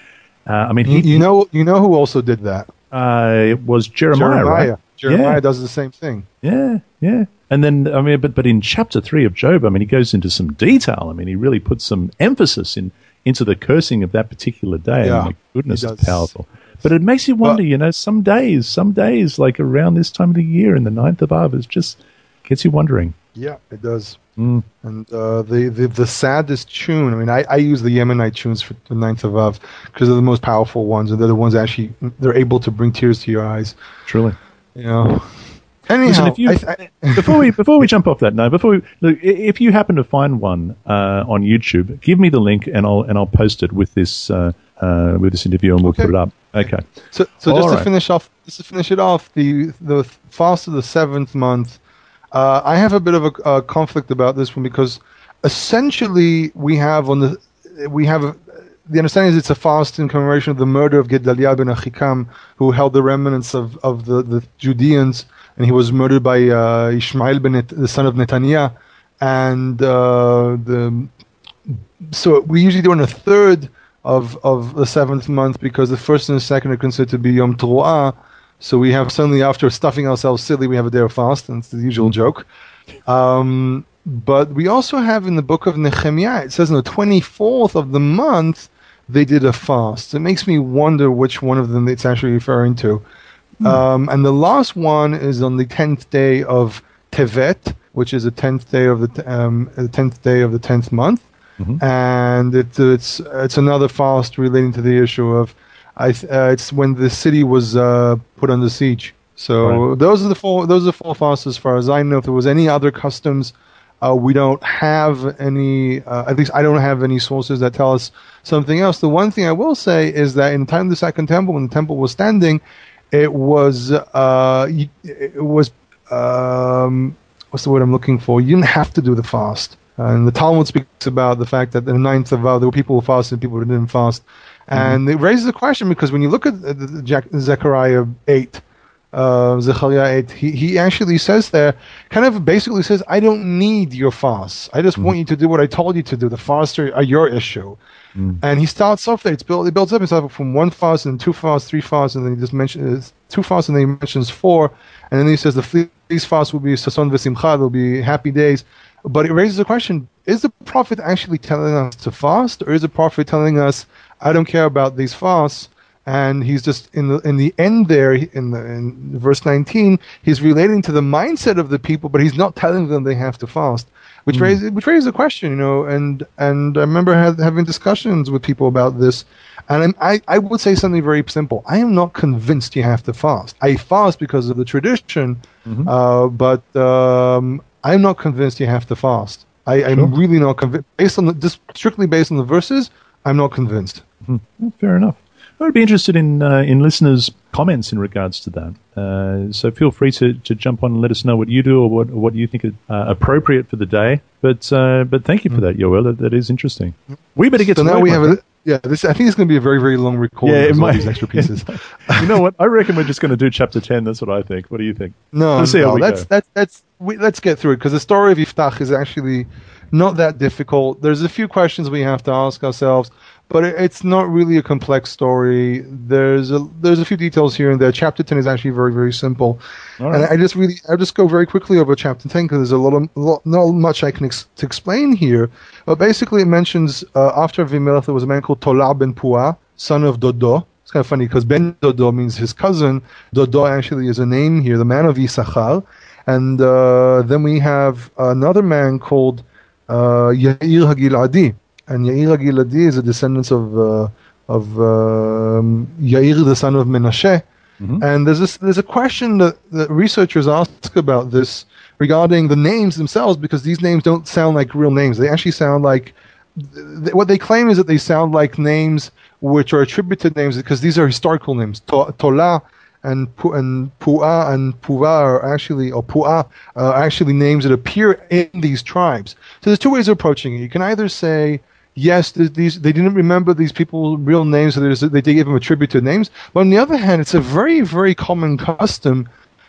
I mean, you know who also did that? It was Jeremiah, right? Jeremiah does the same thing. Yeah. And then, I mean, but in chapter 3 of Job, I mean, he goes into some detail. I mean, he really puts some emphasis into the cursing of that particular day. Yeah, and my goodness, it's powerful. But it makes you wonder, some days, like around this time of the year in the 9th of Av, it just gets you wondering. Yeah, it does. And the saddest tune, I mean, I use the Yemenite tunes for the 9th of Av because they're the most powerful ones, and they're the ones that they're able to bring tears to your eyes. Truly. Anyhow, listen, before we jump off that note, if you happen to find one on YouTube, give me the link and I'll post it with this interview, and we'll put it up. Okay. So just to finish it off, the fast of the 7th month. I have a bit of a conflict about this one because essentially the understanding is it's a fast in commemoration of the murder of Gedaliah ben Achikam, who held the remnants of the Judeans, and he was murdered by Ishmael the son of Netaniah. And so we usually do on the 3rd of the 7th month because the 1st and the 2nd are considered to be Yom Teruah. So we have suddenly, after stuffing ourselves silly, we have a day of fast, and it's the usual joke. But we also have in the book of Nehemiah, it says on the 24th of the month, they did a fast. It makes me wonder which one of them it's actually referring to. And the last one is on the 10th day of Tevet, which is the 10th day of the 10th month. And it's another fast relating to the issue of it's when the city was put under siege. So those are the four fasts as far as I know. If there was any other customs, we don't have any. At least I don't have any sources that tell us something else. The one thing I will say is that in the time of the Second Temple, when the temple was standing, it was what's the word I'm looking for? You didn't have to do the fast. And the Talmud speaks about the fact that in the 9th of Av, there were people who fasted and people who didn't fast. And it raises a question because when you look at Zechariah 8, Zechariah 8, he actually says there, kind of basically says, I don't need your fasts. I just want you to do what I told you to do. The fasts are your issue. And he starts off there. It builds up himself from one fast and 2 fasts, 3 fasts, and then he just mentions 2 fasts, and then he mentions 4. And then he says these fasts will be Sason v'Simcha, they'll be happy days. But it raises a question, is the prophet actually telling us to fast, or is the prophet telling us, I don't care about these fasts? And he's just in the end there, in verse 19, he's relating to the mindset of the people, but he's not telling them they have to fast, which raises a question, And I remember having discussions with people about this, and I would say something very simple. I am not convinced you have to fast. I fast because of the tradition, but I'm not convinced you have to fast. I'm really not convinced. Strictly based on the verses, I'm not convinced. Fair enough. I would be interested in listeners' comments in regards to that. So feel free to jump on and let us know what you do or what you think is appropriate for the day. But thank you for that, Yoel. That is interesting. We better get so to now work, we have I think it's going to be a very, very long recording. Yeah, it might. These extra pieces. You know what? I reckon we're just going to do chapter 10. That's what I think. What do you think? Let's get through it, because the story of Yiftach is actually not that difficult. There's a few questions we have to ask ourselves, but it's not really a complex story. There's a few details here and there. Chapter 10 is actually very, very simple. Right. And I'll just go very quickly over chapter 10 because there's not much I can to explain here. But basically it mentions after Avimelech there was a man called Tola ben Puah, son of Dodo. It's kind of funny because Ben Dodo means his cousin. Dodo actually is a name here, the man of Issachar. And then we have another man called Yair HaGiladi. And Yair HaGiladi is a descendant of Yair, the son of Menashe. Mm-hmm. And there's a question that researchers ask about this regarding the names themselves, because these names don't sound like real names. They actually sound like, what they claim is that they sound like names which are attributed names, because these are historical names. Tola and Puah and Puva are actually names that appear in these tribes. So there's two ways of approaching it. You can either say, yes, they didn't remember these people's real names, so they gave them attributed names. But on the other hand, it's a very, very common custom,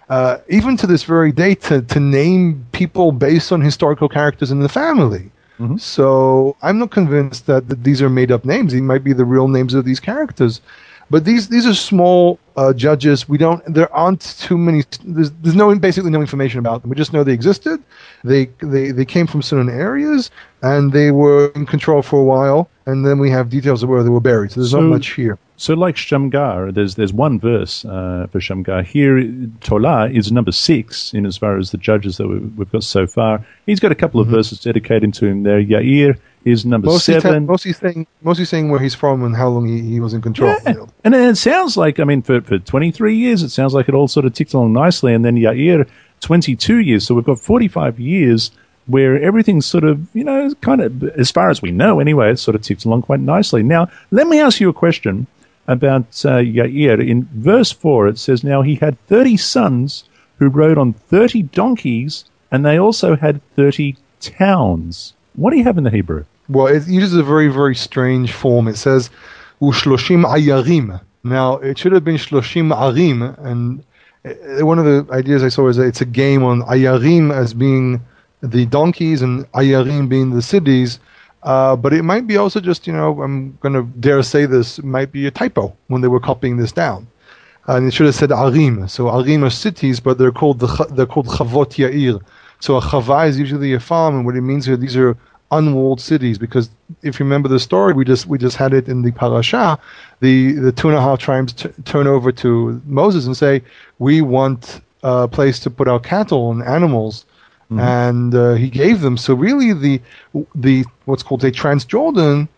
even to this very day, to name people based on historical characters in the family. Mm-hmm. So I'm not convinced that these are made-up names. These might be the real names of these characters. But these are small judges. There aren't too many. There's basically no information about them. We just know they existed. They came from certain areas, and they were in control for a while. And then we have details of where they were buried. So there's not much here. So like Shamgar, there's one verse for Shamgar. Here, Tola is number 6 in as far as the judges that we've got so far. He's got a couple of verses dedicated to him there. Yair is number 7. Mostly saying where he's from and how long he was in control. Yeah. You know. And it sounds like, for 23 years, it sounds like it all sort of ticks along nicely. And then Yair, 22 years. So we've got 45 years where everything's sort of, kind of, as far as we know anyway, it sort of ticks along quite nicely. Now, let me ask you a question about Yair. In verse 4, it says, now he had 30 sons who rode on 30 donkeys, and they also had 30 towns. What do you have in the Hebrew? Well, it uses a very, very strange form. It says, Ushloshim ayarim. Now, it should have been Shloshim arim, and one of the ideas I saw is that it's a game on ayarim as being the donkeys and ayarim being the cities. But it might be also just, I'm going to dare say this, it might be a typo when they were copying this down. And it should have said Arim. So Arim are cities, but they're called Chavot Yair. So a Chava is usually a farm, and what it means here, these are unwalled cities, because if you remember the story, we just had it in the parasha, the 2.5 tribes turn over to Moses and say, we want a place to put our cattle and animals. Mm-hmm. And he gave them. So really, the what's called a Transjordan,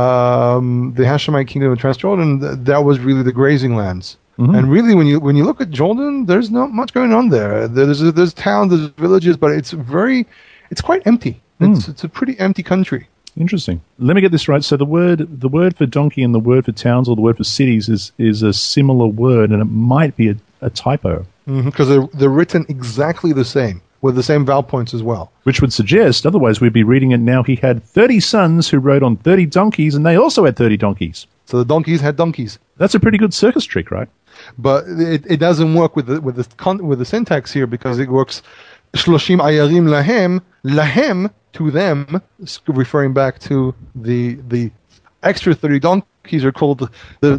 the Hashemite kingdom of Transjordan, that was really the grazing lands. Mm-hmm. And really, when you look at Jordan, there's not much going on there. There's towns, there's villages, but it's quite empty. It's a pretty empty country. Interesting. Let me get this right. So the word for donkey and the word for towns or the word for cities is a similar word, and it might be a typo. Because they're written exactly the same, with the same vowel points as well. Which would suggest, otherwise we'd be reading it now, he had 30 sons who rode on 30 donkeys, and they also had 30 donkeys. So the donkeys had donkeys. That's a pretty good circus trick, right? But it doesn't work with the syntax here, because it works Shloshim ayarim lahem, to them, referring back to the extra 30 donkeys are called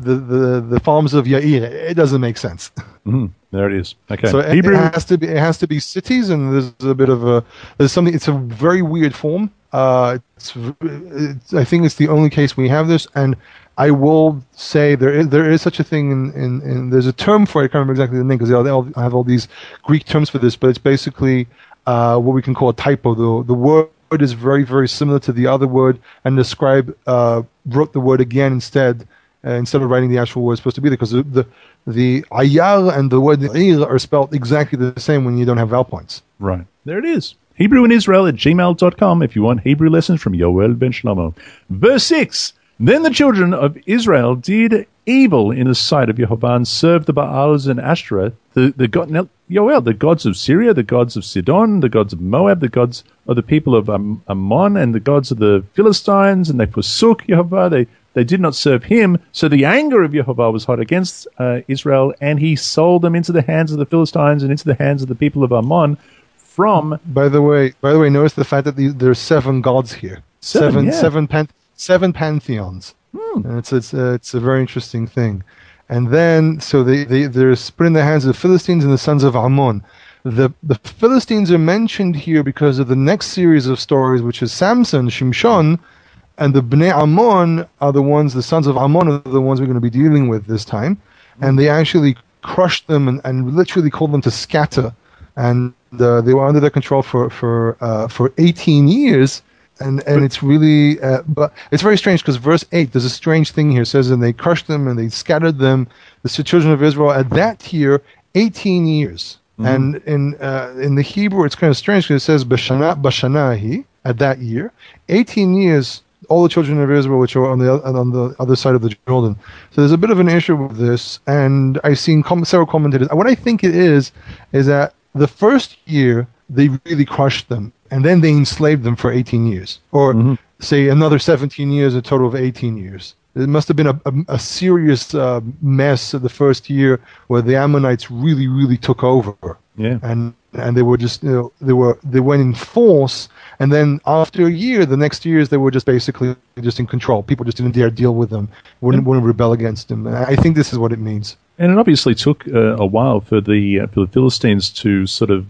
the farms of Yair. It doesn't make sense. Mm-hmm. There it is. Okay. So Hebrew, it has to be cities, and there's a bit of something. It's a very weird form. I think it's the only case we have this, and I will say there is such a thing in there's a term for it. I can't remember exactly the name, because they all have all these Greek terms for this, but it's basically what we can call a typo. The word is very, very similar to the other word, and the scribe wrote the word again instead of writing the actual word it's supposed to be there, because the ayar and the word ir are spelled exactly the same when you don't have vowel points. Right. There it is. Hebrew in Israel at gmail.com if you want Hebrew lessons from Yoel Ben Shlomo. Verse 6. Then the children of Israel did evil in the sight of Yehovah and served the Baals and Ashtoreth, the gods of Syria, the gods of Sidon, the gods of Moab, the gods of the people of Ammon, and the gods of the Philistines, and they forsook Yehovah. They did not serve him. So the anger of Yehovah was hot against Israel, and he sold them into the hands of the Philistines and into the hands of the people of Ammon. By the way, notice the fact that there's 7 gods here. Seven pantheons. And it's a very interesting thing. And then, so they're put in the hands of the Philistines and the sons of Ammon. The Philistines are mentioned here because of the next series of stories, which is Samson, Shimshon, and the Bnei Ammon are the sons of Ammon are the ones we're going to be dealing with this time. And they actually crushed them and literally called them to scatter. And they were under their control for 18 years. And it's really, but it's very strange because verse 8, there's a strange thing here. It says, and they crushed them and they scattered them, the children of Israel, at that year, 18 years. And in the Hebrew, it's kind of strange because it says, Bashanahi, at that year, 18 years, all the children of Israel, which are on the other side of the Jordan. So there's a bit of an issue with this, and I've seen several commentators. What I think it is that the first year, they really crushed them, and then they enslaved them for 18 years, or say another 17 years, a total of 18 years. It must have been a serious mess the first year where the Ammonites really, really took over. Yeah. And they were just, they went in force, and then after a year, the next years, they were just basically just in control. People just didn't dare deal with them, wouldn't rebel against them. I think this is what it means. And it obviously took a while for the Philistines to sort of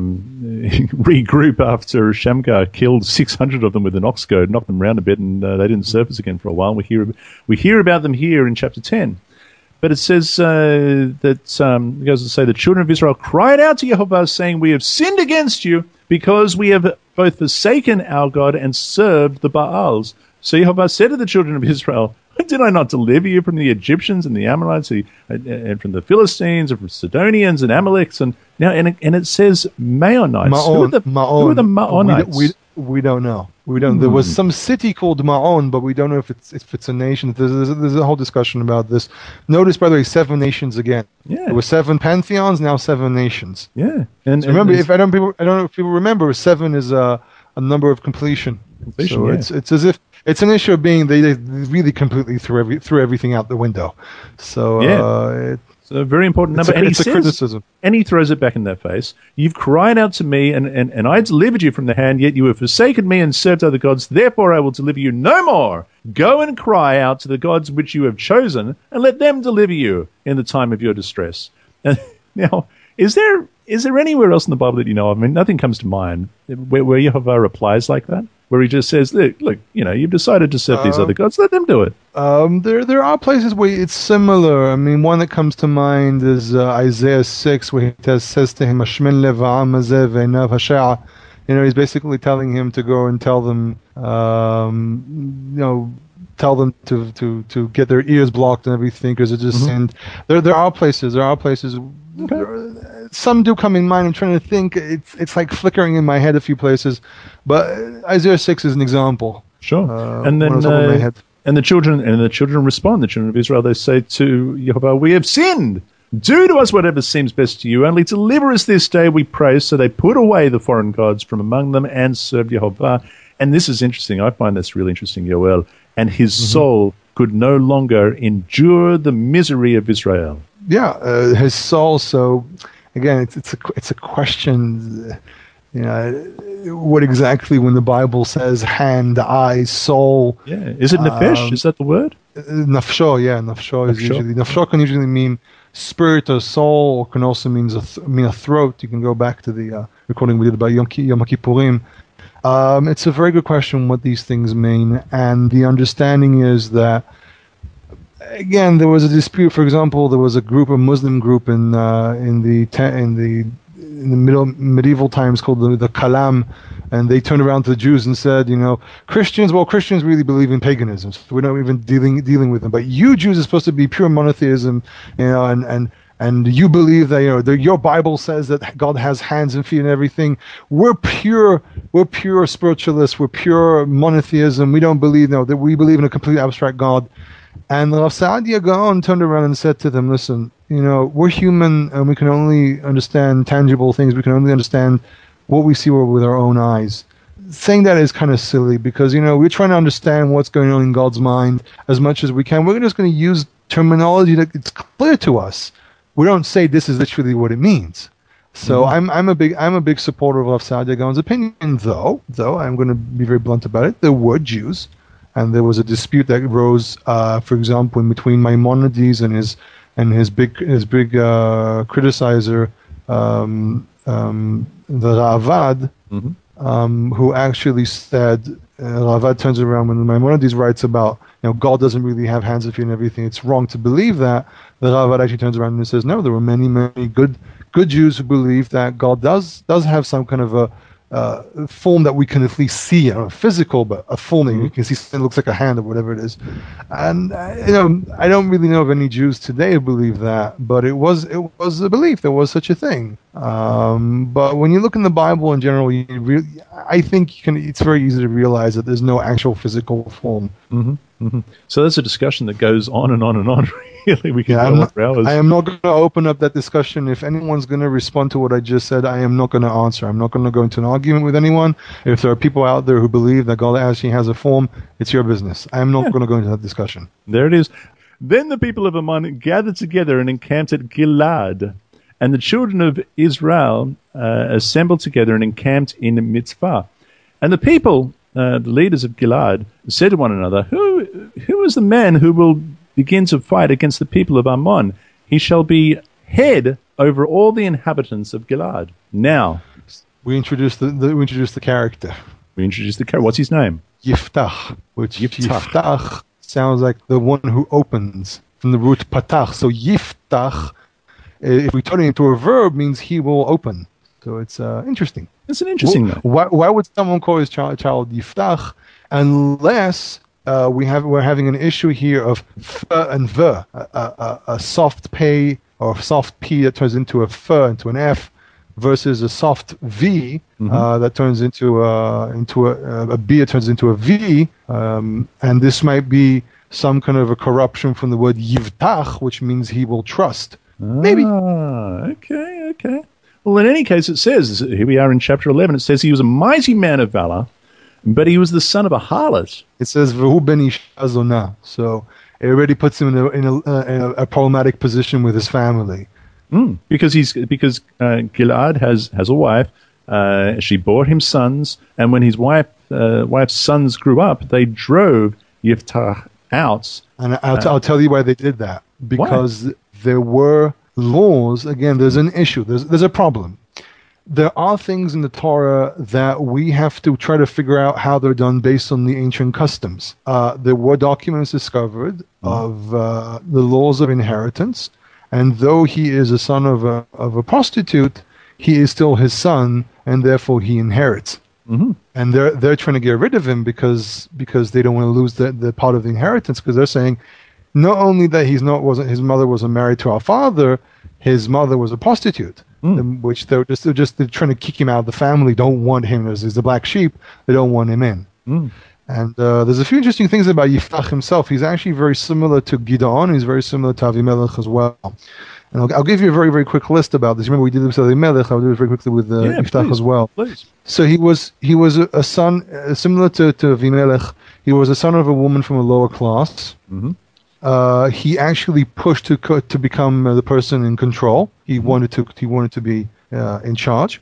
regroup after Shamgar killed 600 of them with an ox goad, knocked them around a bit, and they didn't surface again for a while. We hear about them here in chapter 10. But it says it goes to say, the children of Israel cried out to Yehovah, saying, we have sinned against you, because we have both forsaken our God and served the Baals. So Yehovah said to the children of Israel, did I not deliver you from the Egyptians and the Ammonites and from the Philistines and from Sidonians and Amalekites? And it says Maonites. Who are the Maonites? We don't know. We don't. There was some city called Maon, but we don't know if it's a nation. There's a whole discussion about this. Notice, by the way, 7 nations again. Yeah. There were 7 pantheons, now 7 nations. Yeah. And remember, I don't know if people remember, 7 is a number of completion. So yeah. It's as if it's an issue of being they really completely threw everything out the window. So it's a very important number. It's a criticism. And he throws it back in their face. You've cried out to me, and I delivered you from the hand, yet you have forsaken me and served other gods. Therefore I will deliver you no more. Go and cry out to the gods which you have chosen, and let them deliver you in the time of your distress. Now, is there anywhere else in the Bible that you know of? I mean, nothing comes to mind where Yehovah replies like that, where he just says, look, you've decided to serve these other gods, let them do it. There are places where it's similar. I mean, one that comes to mind is Isaiah 6, where he says to him, Ashmin lev ha'am hazeh ve'einav hasha'a. He's basically telling him to go and tell them, tell them to get their ears blocked and everything, because it just sinned. There are places. Okay. Some do come in mind. I'm trying to think. It's like flickering in my head a few places, but Isaiah 6 is an example. Sure. And then and the children respond. The children of Israel, they say to Yehovah, "We have sinned. Do to us whatever seems best to you. Only deliver us this day, we pray." So they put away the foreign gods from among them and served Yehovah. And this is interesting. I find this really interesting, Yoel. And his soul could no longer endure the misery of Israel. Yeah, his soul. So again, it's a question. What exactly when the Bible says hand, eye, soul? Yeah, is it nefesh? Is that the word? Nafsho, yeah, nafsho is usually nafsho can usually mean spirit or soul, or can also mean a throat. You can go back to the recording we did about Yom Kippurim. It's a very good question what these things mean, and the understanding is that, again, there was a dispute. For example, there was a Muslim group in the medieval times called the Kalam, and they turned around to the Jews and said, Christians really believe in paganism, so we're not even dealing with them. But you Jews are supposed to be pure monotheism, and and you believe that your Bible says that God has hands and feet and everything. We're pure spiritualists. We're pure monotheism. We don't believe that we believe in a completely abstract God. And Rav Saadia Gaon turned around and said to them, listen, we're human and we can only understand tangible things. We can only understand what we see with our own eyes. Saying that is kind of silly because, we're trying to understand what's going on in God's mind as much as we can. We're just going to use terminology that it's clear to us. We don't say this is literally what it means. So I'm a big supporter of Rav Saadia Gaon's opinion, though I'm going to be very blunt about it. There were Jews, and there was a dispute that arose, for example, in between Maimonides and his big criticizer, the Ravad, who actually said, Ravad turns around when Maimonides writes about God doesn't really have hands and feet and everything. It's wrong to believe that. The Ravad actually turns around and says, no, there were many good Jews who believe that God does have some kind of a form that we can at least see, physical, but a form that you can see something that looks like a hand or whatever it is. And I don't really know of any Jews today who believe that, but it was a belief. There was such a thing. But when you look in the Bible in general, I think it's very easy to realize that there's no actual physical form. So there's a discussion that goes on and on and on. Really, we can go on for hours. I am not going to open up that discussion. If anyone's going to respond to what I just said, I am not going to answer. I'm not going to go into an argument with anyone. If there are people out there who believe that God actually has a form, it's your business. I am not going to go into that discussion. There it is. Then the people of Ammon gathered together and encamped at Gilad, and the children of Israel assembled together and encamped in Mitzvah. And the people, the leaders of Gilad, said to one another, Who is the man who will begin to fight against the people of Ammon? He shall be head over all the inhabitants of Gilad. Now, we introduced the character. What's his name? Yiftach, which Yiftach sounds like the one who opens, from the root patach. So Yiftach, if we turn it into a verb, means he will open. So it's interesting. It's an interesting name. Why would someone call his child Yiftach unless we're having an issue here of f and v, a soft pay or soft p that turns into a f, into an f, versus a soft v that turns into a b that turns into a v, and this might be some kind of a corruption from the word yivtach, which means he will trust. Maybe. Okay. Well, in any case, it says, here we are in chapter 11, it says he was a mighty man of valor, but he was the son of a harlot. It says V'hu ben isha zonah, so it already puts him in a problematic position with his family. Because Gilad has a wife. She bore him sons, and when his wife's sons grew up, they drove Yiftach out. And I'll tell you why they did that. Because there were laws. Again, there's an issue. There's a problem. There are things in the Torah that we have to try to figure out how they're done based on the ancient customs. There were documents discovered of the laws of inheritance, and though he is a son of a prostitute, he is still his son, and therefore he inherits. And they're trying to get rid of him because they don't want to lose the part of the inheritance, because they're saying not only that his mother wasn't married to our father, his mother was a prostitute. Which they're trying to kick him out of the family. Don't want him as the black sheep. They don't want him in. And there's a few interesting things about Yiftach himself. He's actually very similar to Gideon. He's very similar to Avimelech as well. And I'll give you a very, very quick list about this. Remember, we did this with Avimelech. I'll do it very quickly with Yiftach as well. Please. So he was a son similar to Avimelech. He was a son of a woman from a lower class. He actually pushed to become the person in control. He wanted to be in charge.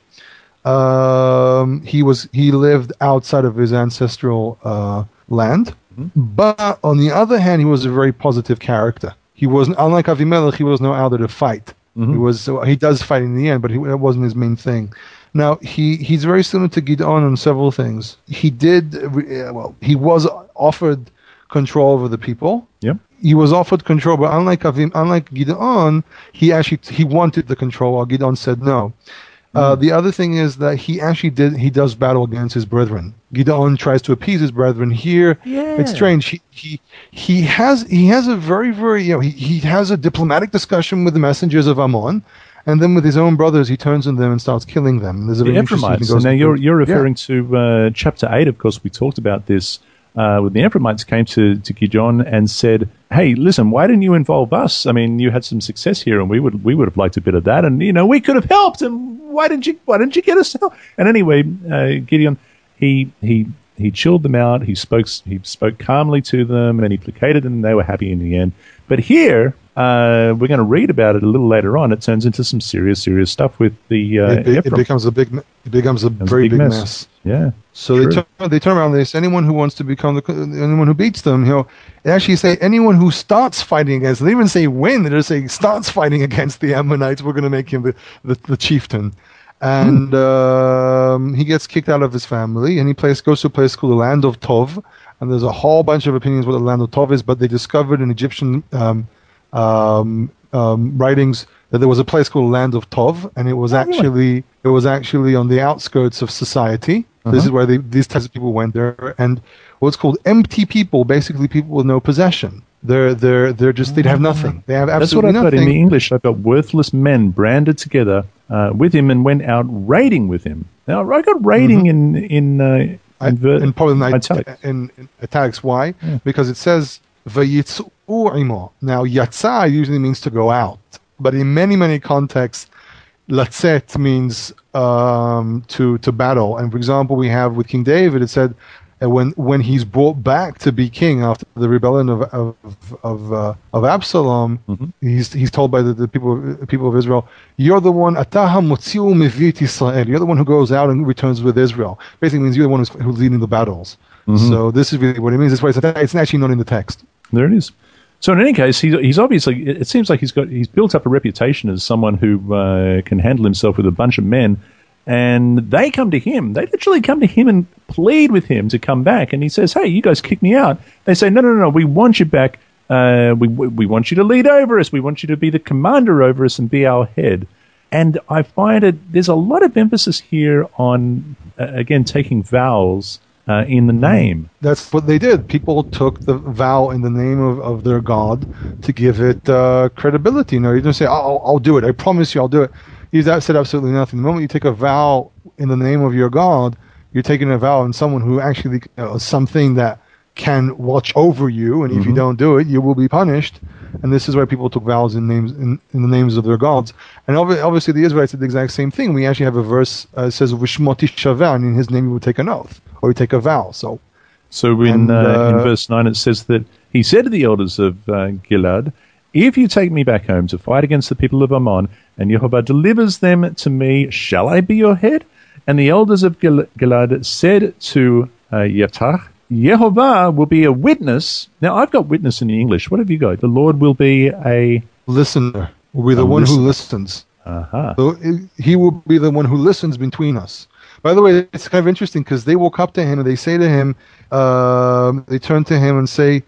He lived outside of his ancestral land, but on the other hand, he was a very positive character. He wasn't, unlike Avimelech, he was not out there to fight. He does fight in the end, but that wasn't his main thing. Now he's very similar to Gideon on several things. He was offered control over the people. He was offered control, but unlike Gideon, he wanted the control, while Gideon said no. The other thing is that he does battle against his brethren. Gideon tries to appease his brethren. Here, it's strange. He has a very, very, he has a diplomatic discussion with the messengers of Ammon, and then with his own brothers, he turns on them and starts killing them. There's a very Ephraimites. Now you're referring to chapter 8. Of course, we talked about this. When the Ephraimites came to Gideon and said, "Hey, listen, why didn't you involve us? I mean, you had some success here, and we would have liked a bit of that, and we could have helped. And why didn't you get us help?" And anyway, Gideon, he chilled them out. He spoke calmly to them, and he placated them. And they were happy in the end. But here, we're going to read about it a little later on. It turns into some serious stuff with the. It becomes a very big mess. Yeah. So they turn around and they say, anyone who wants to become anyone who beats them, they actually say anyone who starts fighting against them. They even say when. They just say starts fighting against the Ammonites, we're going to make him the chieftain. And he gets kicked out of his family, and he goes to a place called the Land of Tov. And there's a whole bunch of opinions what the Land of Tov is, but they discovered in Egyptian writings that there was a place called Land of Tov, and it was actually on the outskirts of society. This is where these types of people went there, and what's called empty people, basically people with no possession. They'd have nothing. They have absolutely nothing. That's what I've got in the English. I've got worthless men branded together with him and went out raiding with him. Now I got raiding in italics. Why? Yeah. Because it says vayitzu imo. Now yatsa usually means to go out, but in many contexts, latzet means to battle. And for example, we have with King David, it said when he's brought back to be king after the rebellion of Absalom, he's told by the people of Israel, "You're the one ataha motziu mevit Israel. You're the one who goes out and returns with Israel." Basically means you're the one who's leading the battles. So this is really what it means. That's why it's actually not in the text. There it is. So in any case, he's obviously. It seems like he's built up a reputation as someone who can handle himself with a bunch of men. And they come to him. They literally come to him and plead with him to come back. And he says, "Hey, you guys kicked me out." They say, No. We want you back. We want you to lead over us. We want you to be the commander over us and be our head." And I find there's a lot of emphasis here on, again, taking vows in the name. That's what they did. People took the vow in the name of their God to give it credibility. You don't say, I'll do it. I promise you I'll do it. He said absolutely nothing. The moment you take a vow in the name of your God, you're taking a vow on someone who actually something that can watch over you, and if you don't do it, you will be punished. And this is why people took vows in the names of their gods. And obviously the Israelites did the exact same thing. We actually have a verse says "V'shmoti shaveh," and in His name you will take an oath or you take a vow. So in verse 9 it says that he said to the elders of Gilad, "If you take me back home to fight against the people of Ammon, and Yehovah delivers them to me, shall I be your head?" And the elders of Gilad said to Yeftach, "Yehovah will be a witness." Now, I've got witness in the English. What have you got? The Lord will be a listener. Will be the one who listens. So he will be the one who listens between us. By the way, it's kind of interesting because they walk up to him and they say to him, they turn to him and say,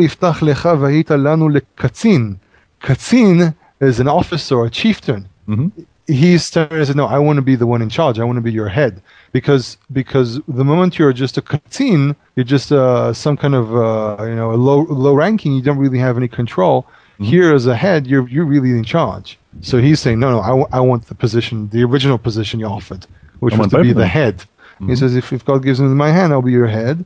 Katzin is an officer or a chieftain. He's trying to say, "No, I want to be the one in charge. I want to be your head." Because the moment you're just a katzin, you're just some kind of a low ranking. You don't really have any control. Here as a head, you're really in charge. So he's saying, "No, I want the position, the original position you offered, which was to be the head." He says, "If God gives me my hand, I'll be your head."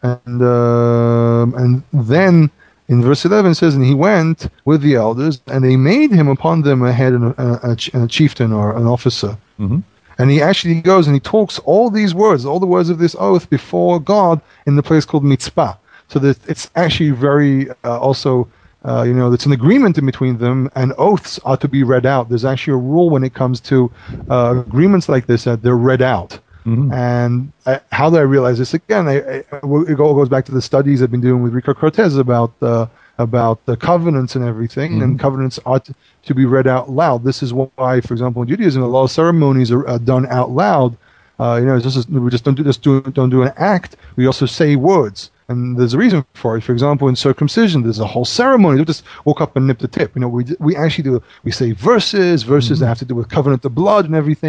And then in verse 11 it says, "And he went with the elders, and they made him upon them a head and a chieftain or an officer." And he actually goes and he talks all these words, all the words of this oath before God in the place called Mitzpah. So that it's actually very it's an agreement in between them, and oaths are to be read out. There's actually a rule when it comes to agreements like this that they're read out. And how did I realize this? Again, it all goes back to the studies I've been doing with Rico Cortez about the covenants and everything, and covenants are to be read out loud. This is why, for example, in Judaism, a lot of ceremonies are done out loud. We just don't do an act. We also say words, and there's a reason for it. For example, in circumcision, there's a whole ceremony. We just walk up and nip the tip. We actually we say verses that have to do with covenant of blood and everything.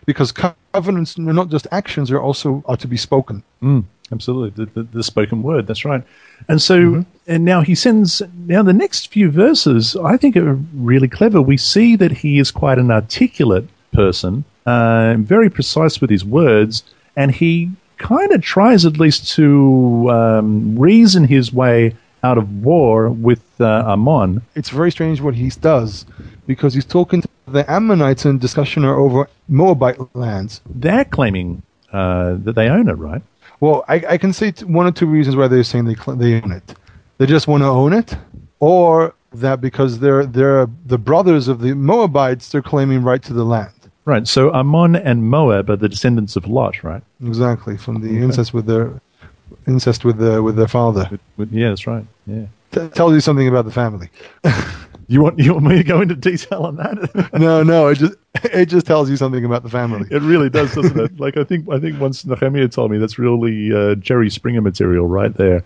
because covenants are not just actions; they're also are to be spoken. Absolutely, the spoken word. That's right. And so, and now he sends. Now the next few verses, I think, are really clever. We see that he is quite an articulate person, very precise with his words, and he kind of tries at least to reason his way out of war with Ammon. It's very strange what he does, because he's talking to the Ammonites in discussion over Moabite lands. They're claiming that they own it, right? Well, I can say one or two reasons why they're saying they own it. They just want to own it, or that because they're the brothers of the Moabites, they're claiming right to the land. Right. So Ammon and Moab are the descendants of Lot, right? Exactly, from the incest with their father. Yeah, that's right. Yeah. Tells you something about the family. You want me to go into detail on that? No. It just tells you something about the family. It really does, doesn't it? Like I think once Nehemiah told me that's really Jerry Springer material right there.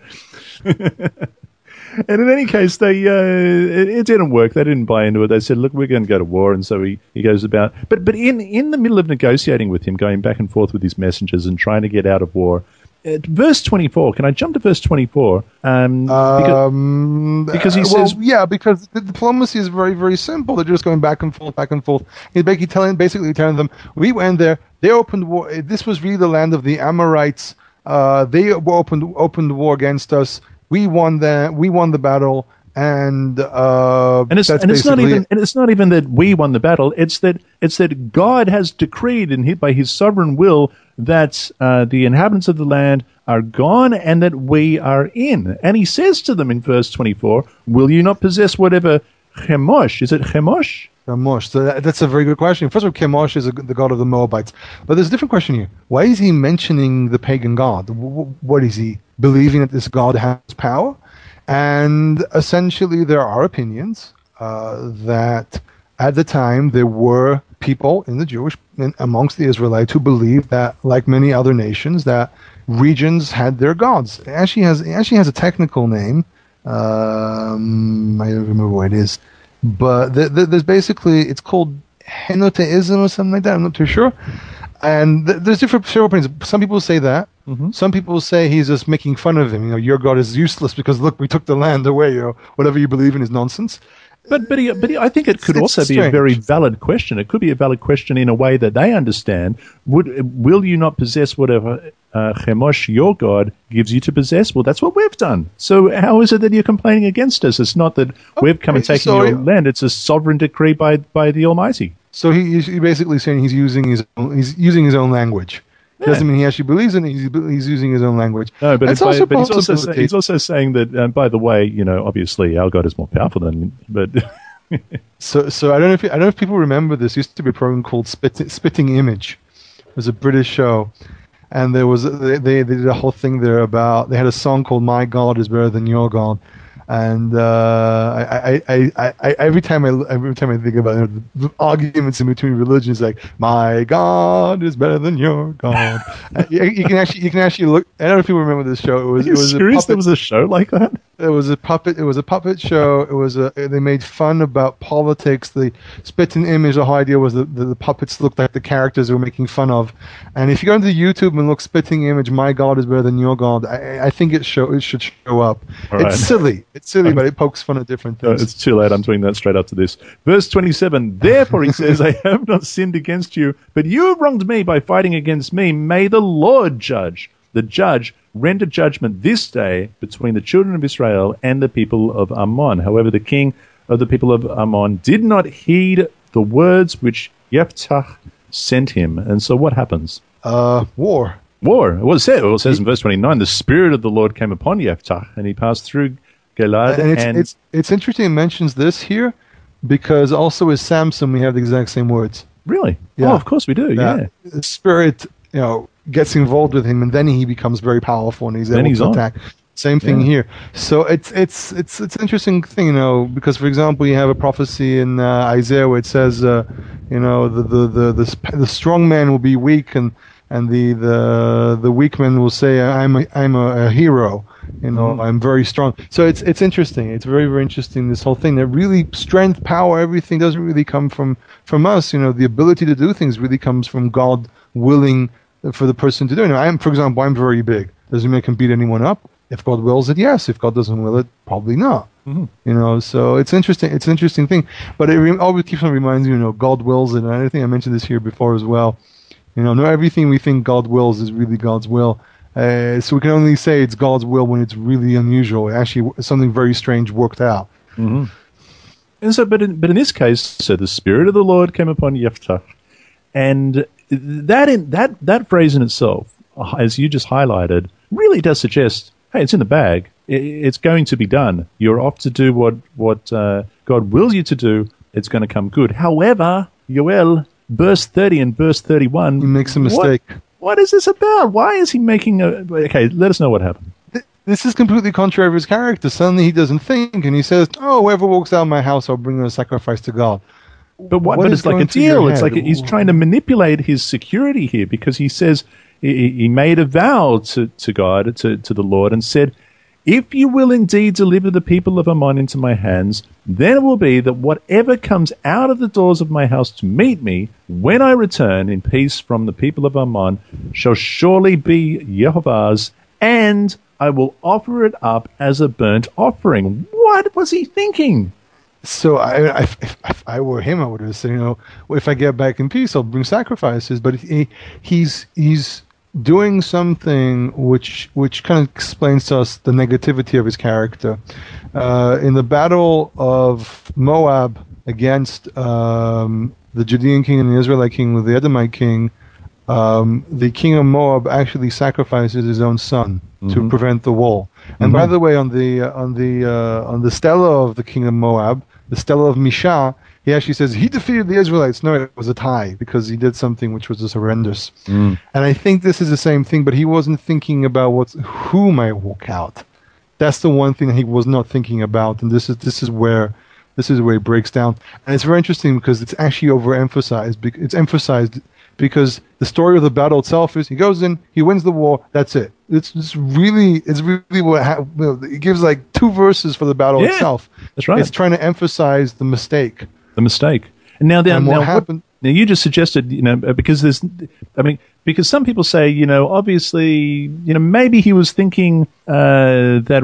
And in any case, it didn't work. They didn't buy into it. They said, "Look, we're going to go to war." And so he goes about. But in the middle of negotiating with him, going back and forth with his messengers and trying to get out of war. Verse 24. Can I jump to verse 24? Because he says, because the diplomacy is very, very simple. They're just going back and forth, back and forth. He's basically telling them, we went there. They opened war. This was really the land of the Amorites. They opened war against us. We won the battle. And it's not even that we won the battle. It's that God has decreed by His sovereign will that the inhabitants of the land are gone and that we are in. And He says to them in verse 24, "Will you not possess whatever Chemosh?" Is it Chemosh? Chemosh. So that's a very good question. First of all, Chemosh is the god of the Moabites. But there's a different question here. Why is he mentioning the pagan god? What is he believing that this god has power? And essentially, there are opinions that at the time there were people amongst the Israelites who believed that, like many other nations, that regions had their gods. It actually has a technical name. I don't remember what it is, but there's basically, it's called henotheism or something like that. I'm not too sure. And there's several opinions. Some people say that. Mm-hmm. Some people say he's just making fun of him. Your God is useless because look, we took the land away. Whatever you believe in is nonsense. But I think it could also be a very valid question. It could be a valid question in a way that they understand. Will you not possess whatever Chemosh, your God, gives you to possess? Well, that's what we've done. So how is it that you're complaining against us? It's not that we've come and taken your land. It's a sovereign decree by the Almighty. So he's basically saying he's using his own language. Yeah. Doesn't mean he actually believes in it. He's using his own language. No, but he's also saying that. By the way, obviously our God is more powerful than. But so I don't know if people remember this. There used to be a program called Spitting Image. It was a British show, and they did a whole thing there about. They had a song called "My God is Better Than Your God." And I every time I think about it, the arguments in between religions, like my God is better than your God. you can actually look. I don't know if people remember this show. It was serious. There was a show like that. It was a puppet show. They made fun about politics. The Spitting Image, the whole idea was that the puppets looked like the characters they were making fun of. And if you go into YouTube and look Spitting Image, my God is better than your God, I think it should show up. Right. It's silly. But it pokes fun at different things. It's too late. I'm doing that straight after this. Verse 27, therefore he says, I have not sinned against you, but you have wronged me by fighting against me. May the Lord judge. The judge render judgment this day between the children of Israel and the people of Ammon. However, the king of the people of Ammon did not heed the words which Yeftach sent him. And so what happens? War. Well, it says in verse 29, the Spirit of the Lord came upon Yeftach, and he passed through Gilad. And it's interesting it mentions this here, because also with Samson we have the exact same words. Really? Yeah. Oh, of course we do, yeah. The Spirit, gets involved with him, and then he becomes very powerful, and he's able to attack. Same thing here. So it's an interesting thing, because for example, you have a prophecy in Isaiah where it says, the strong man will be weak, and and the weak man will say, I'm a hero. I'm very strong. So it's interesting. It's very, very interesting, this whole thing. That really strength, power, everything doesn't really come from us. The ability to do things really comes from God willing for the person to do it. For example, I'm very big. Doesn't mean I can beat anyone up. If God wills it, yes. If God doesn't will it, probably not. Mm-hmm. So it's interesting. It's an interesting thing. But it always keeps on reminding you, God wills it. And I think I mentioned this here before as well. Not everything we think God wills is really God's will. So we can only say it's God's will when it's really unusual. Actually, something very strange worked out. Mm-hmm. And so, but in this case, so the Spirit of the Lord came upon Jephthah, and that phrase in itself, as you just highlighted, really does suggest, hey, it's in the bag. It's going to be done. You're off to do what God wills you to do. It's going to come good. However, Yoel, verse 30 and verse 31, he makes a mistake. What is this about? Why is he making Okay, let us know what happened. This is completely contrary to his character. Suddenly he doesn't think, and he says, whoever walks out of my house, I'll bring a sacrifice to God. But it's like a deal. It's like he's trying to manipulate his security here, because he says he made a vow to God, to the Lord, and said, if you will indeed deliver the people of Ammon into my hands, then it will be that whatever comes out of the doors of my house to meet me, when I return in peace from the people of Ammon, shall surely be Jehovah's, and I will offer it up as a burnt offering. What was he thinking? So if I were him, I would have said, if I get back in peace, I'll bring sacrifices. But he's doing something which kind of explains to us the negativity of his character. In the battle of Moab against the Judean king and the Israelite king with the Edomite king, the king of Moab actually sacrifices his own son to prevent the war. And by the way, on the stela of the king of Moab, the stela of Misha, he actually says he defeated the Israelites. No, it was a tie, because he did something which was just horrendous. And I think this is the same thing, but he wasn't thinking about who might walk out. That's the one thing that he was not thinking about, and this is where it breaks down. And it's very interesting because it's actually overemphasized. It's emphasized because the story of the battle itself is he goes in, he wins the war, that's it. It's really what it gives like 2 verses for the battle itself. That's right. It's trying to emphasize the mistake. And now what happened? Now you just suggested, because because some people say, obviously, maybe he was thinking that,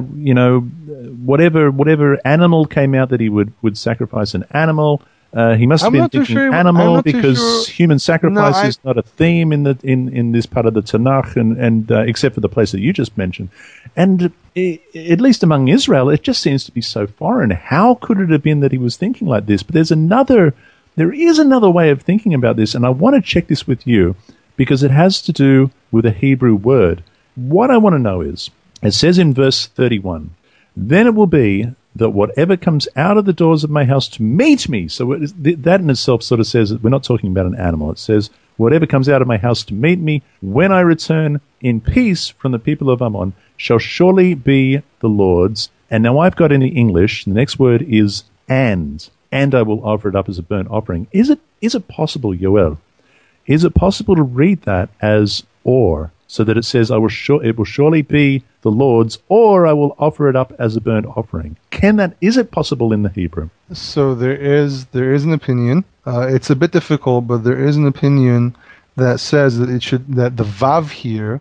whatever animal came out, that he would sacrifice an animal. He must have been thinking animal, because human sacrifice is not a theme in this part of the Tanakh, and except for the place that you just mentioned. And at least among Israel, it just seems to be so foreign. How could it have been that he was thinking like this? But there is another way of thinking about this, and I want to check this with you, because it has to do with a Hebrew word. What I want to know is, it says in verse 31, then it will be that whatever comes out of the doors of my house to meet me. So that in itself sort of says that we're not talking about an animal. It says, whatever comes out of my house to meet me, when I return in peace from the people of Ammon, shall surely be the Lord's. And now I've got in the English, the next word is and I will offer it up as a burnt offering. Is it possible, Yoel? Is it possible to read that as or, so that it says, it will surely be the Lord's, or I will offer it up as a burnt offering? Is it possible in the Hebrew? So there is an opinion. It's a bit difficult, but there is an opinion that says that that the vav here,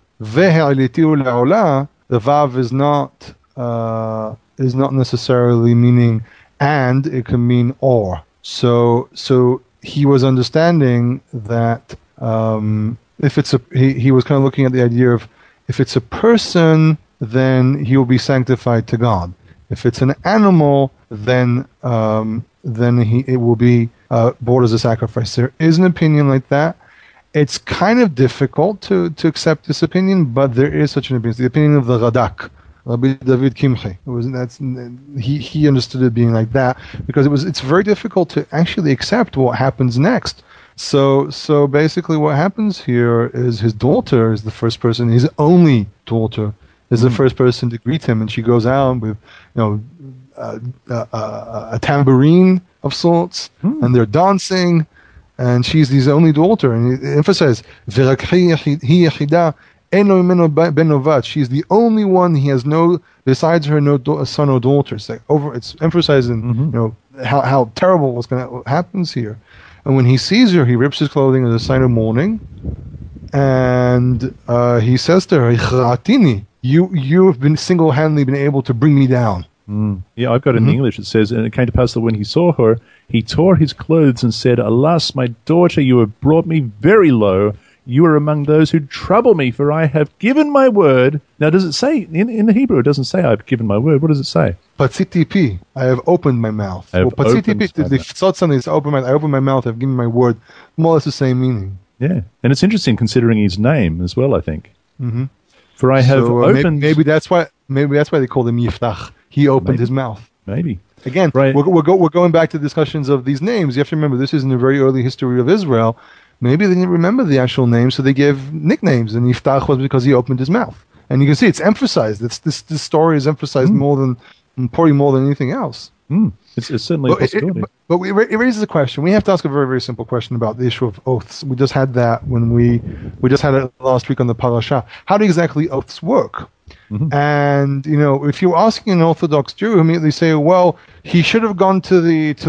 the vav is not necessarily meaning and, it can mean or. So he was understanding that if it's he was kind of looking at the idea of, if it's a person, then he will be sanctified to God. If it's an animal, then it will be brought as a sacrifice. There is an opinion like that. It's kind of difficult to accept this opinion, but there is such an opinion. It's the opinion of the Radak, Rabbi David Kimchi. He understood it being like that, because it's very difficult to actually accept what happens next. So basically what happens here is his daughter is the first person, his only daughter is the first person to greet him, and she goes out with a tambourine of sorts, and they're dancing, and she's his only daughter. And it emphasizes, she's the only one. He has no, besides her, no son or daughter. It's emphasizing, how terrible what's going to happens here. And when he sees her, he rips his clothing as a sign of mourning, and he says to her, you have been single-handedly been able to bring me down. Yeah, I've got it in English. It says, and it came to pass that when he saw her, he tore his clothes and said, "Alas, my daughter, you have brought me very low. You are among those who trouble me, for I have given my word." Now, does it say, in the Hebrew, it doesn't say I've given my word. What does it say? Patziti pi, I have opened my mouth. I opened my mouth, I've given my word. More or less the same meaning. Yeah, and it's interesting considering his name as well, I think. Mm-hmm. For I have opened... Maybe that's why they called him Yiftach. He opened his mouth. Maybe. Again, right. we're going back to discussions of these names. You have to remember, this is in the very early history of Israel. Maybe they didn't remember the actual names, so they gave nicknames, and Yiftach was because he opened his mouth. And you can see it's emphasized. This story is emphasized probably more than anything else. It's certainly a possibility. But it raises a question. We have to ask a very, very simple question about the issue of oaths. We just had that when we just had it last week on the parasha. How do exactly oaths work? And if you're asking an Orthodox Jew, immediately say, well, he should have gone to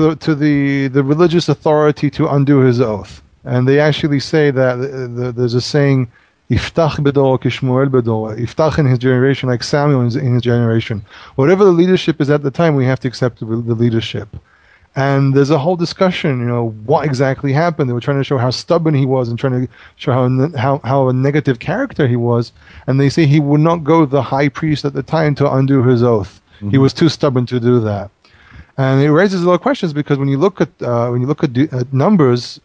the religious authority to undo his oath. And they actually say that there's a saying, Iftach bedor kishmuel bedor. Iftach in his generation, like Samuel in his generation. Whatever the leadership is at the time, we have to accept the leadership. And there's a whole discussion, what exactly happened. They were trying to show how stubborn he was and trying to show how a negative character he was. And they say he would not go to the high priest at the time to undo his oath. He was too stubborn to do that. And it raises a lot of questions because when you look at Numbers,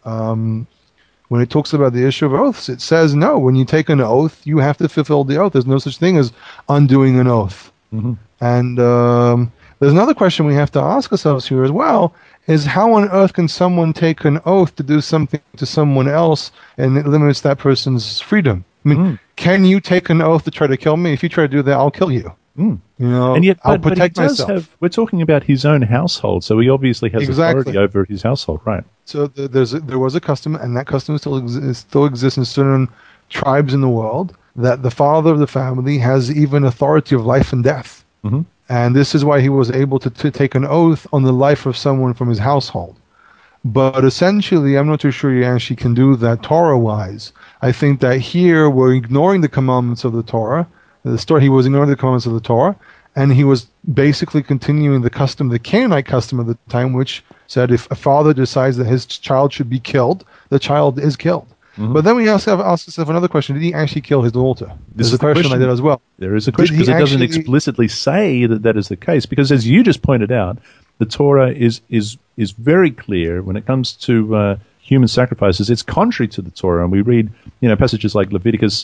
when it talks about the issue of oaths, it says no. When you take an oath, you have to fulfill the oath. There's no such thing as undoing an oath. And there's another question we have to ask ourselves here as well: is how on earth can someone take an oath to do something to someone else and it limits that person's freedom? I mean, can you take an oath to try to kill me? If you try to do that, I'll kill you. And yet, I'll protect myself. We're talking about his own household, so he obviously has authority over his household, right? So there was a custom, and that custom still exists in certain tribes in the world, that the father of the family has even authority of life and death. And this is why he was able to take an oath on the life of someone from his household. But essentially, I'm not too sure you actually can do that Torah-wise. I think that here we're ignoring the commandments of the Torah. He was ignoring the commandments of the Torah, and he was basically continuing the Canaanite custom of the time, which said if a father decides that his child should be killed, the child is killed. But then we ask ourselves another question: did he actually kill his daughter? There's a question like that as well. There is a question because it doesn't explicitly say that is the case. Because as you just pointed out, the Torah is very clear when it comes to human sacrifices. It's contrary to the Torah, and we read passages like Leviticus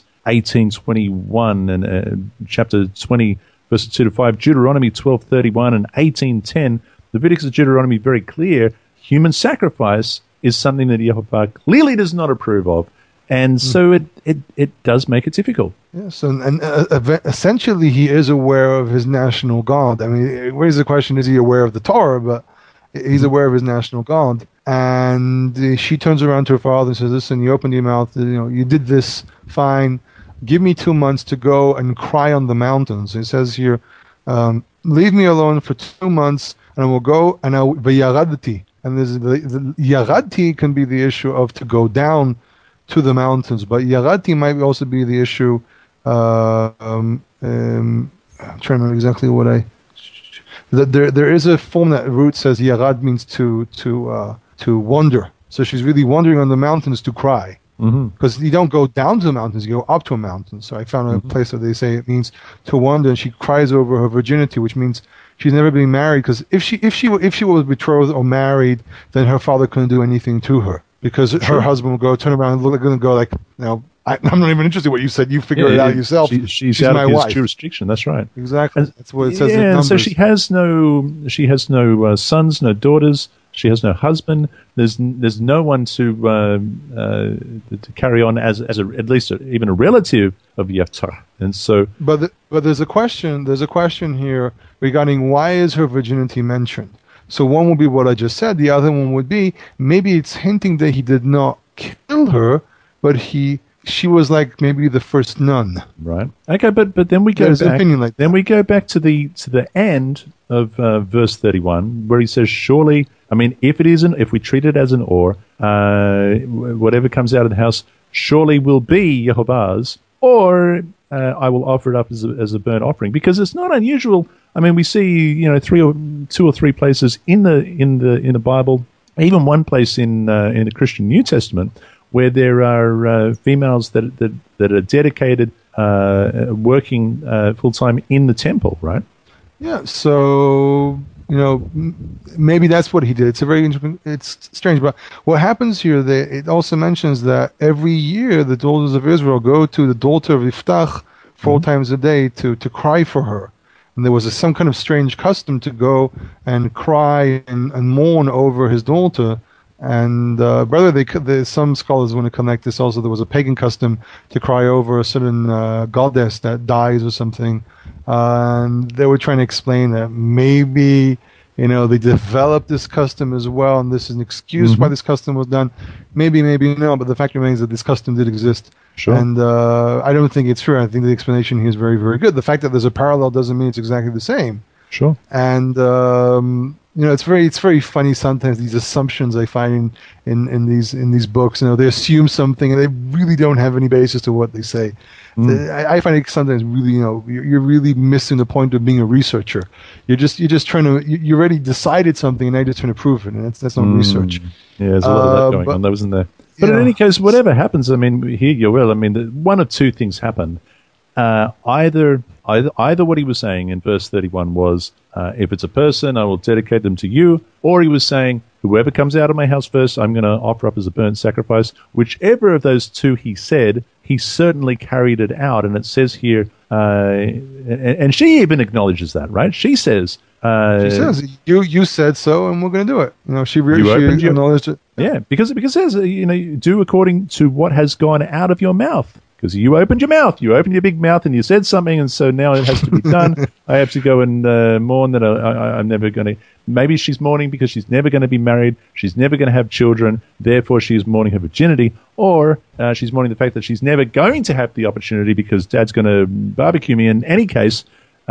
18:21 and chapter 20 verses 2 to 5, Deuteronomy 12:31 and 18:10. Leviticus and Deuteronomy very clear. Human sacrifice is something that Yehovah clearly does not approve of, and so it does make it difficult. Yes, and essentially he is aware of his national God. I mean, it raises the question: is he aware of the Torah? But he's aware of his national God. And she turns around to her father and says, "Listen, you opened your mouth. You did this. Fine. Give me 2 months to go and cry on the mountains." It says here, "Leave me alone for 2 months, and I will go and I will yaradti." And the yaradti can be the issue of to go down to the mountains, but yaradti might also be the issue. I'm trying to remember exactly what there is a form that root says yarad means to wander. So she's really wandering on the mountains to cry. Because you don't go down to the mountains, you go up to a mountain. So I found a place where they say it means to wander, and she cries over her virginity, which means she's never been married. Because if she was betrothed or married, then her father couldn't do anything to her, because her husband would turn around and go like, I'm not even interested in what you said. You figure it out yourself. She's out my of his wife. Jurisdiction. That's right. Exactly. That's what it says in Numbers. So she has no sons, no daughters. She has no husband. There's no one to carry on as at least even a relative of Yeftach. And so, but there's a question. There's a question here regarding why is her virginity mentioned. So one would be what I just said. The other one would be maybe it's hinting that he did not kill her, but she was like maybe the first nun. Right. Okay, but then we go There's an back. opinion like then that. we go back to the end of verse 31, where he says, "Surely, I mean, if we treat it as an or, whatever comes out of the house, surely will be Yehovah's, or I will offer it up as a burnt offering." Because it's not unusual. I mean, we see two or three places in the Bible, even one place in the Christian New Testament, where there are females that are dedicated, working full time in the temple, right? Yeah, so maybe that's what he did. It's a very interesting. It's strange, but what happens here? It also mentions that every year the daughters of Israel go to the daughter of Yiftach 4 times a day to cry for her, and there was some kind of strange custom to go and cry and mourn over his daughter. And some scholars want to connect this also. There was a pagan custom to cry over a certain goddess that dies or something. And they were trying to explain that maybe they developed this custom as well, and this is an excuse why this custom was done. Maybe no, but the fact remains that this custom did exist. Sure. And I don't think it's true. I think the explanation here is very, very good. The fact that there's a parallel doesn't mean it's exactly the same. Sure. And it's very funny sometimes, these assumptions I find in these books. They assume something and they really don't have any basis to what they say. I find it sometimes really you're really missing the point of being a researcher. You're just trying to you already decided something and now you're just trying to prove it, and that's not research. Yeah, there's a lot of that going on. That wasn't there. But in any case, whatever happens, I mean, here you will. I mean, one of two things happened. Either what he was saying in verse 31 was, if it's a person, I will dedicate them to you, or he was saying, whoever comes out of my house first, I'm going to offer up as a burnt sacrifice. Whichever of those two he said, he certainly carried it out. And it says here, and she even acknowledges that, right? She says, she says, you said so, and we're going to do it. She really acknowledged it. Yeah, because it says, do according to what has gone out of your mouth. Because you opened your mouth, you opened your big mouth, and you said something, and so now it has to be done. I have to go and mourn that I'm never going to. Maybe she's mourning because she's never going to be married, she's never going to have children, therefore she's mourning her virginity, or she's mourning the fact that she's never going to have the opportunity because Dad's going to barbecue me. In any case,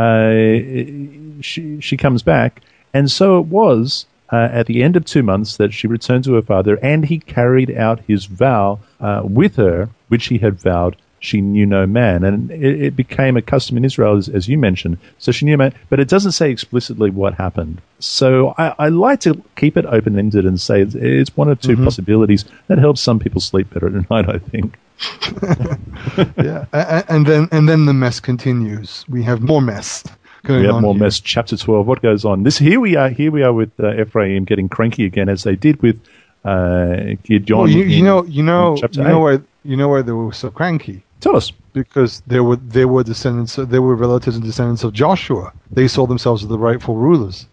she comes back, and so it was. At the end of 2 months that she returned to her father, and he carried out his vow with her, which he had vowed she knew no man. And it became a custom in Israel, as you mentioned. So she knew man, but it doesn't say explicitly what happened. So I like to keep it open-ended and say it's one of two possibilities. That helps some people sleep better at night, I think. Yeah, and then the mess continues. We have more mess. We have more mess. Chapter 12. What goes on? Here we are with Ephraim getting cranky again, as they did with Gideon. Well, you know why they were so cranky? Tell us. Because they were descendants. They were relatives and descendants of Joshua. They saw themselves as the rightful rulers.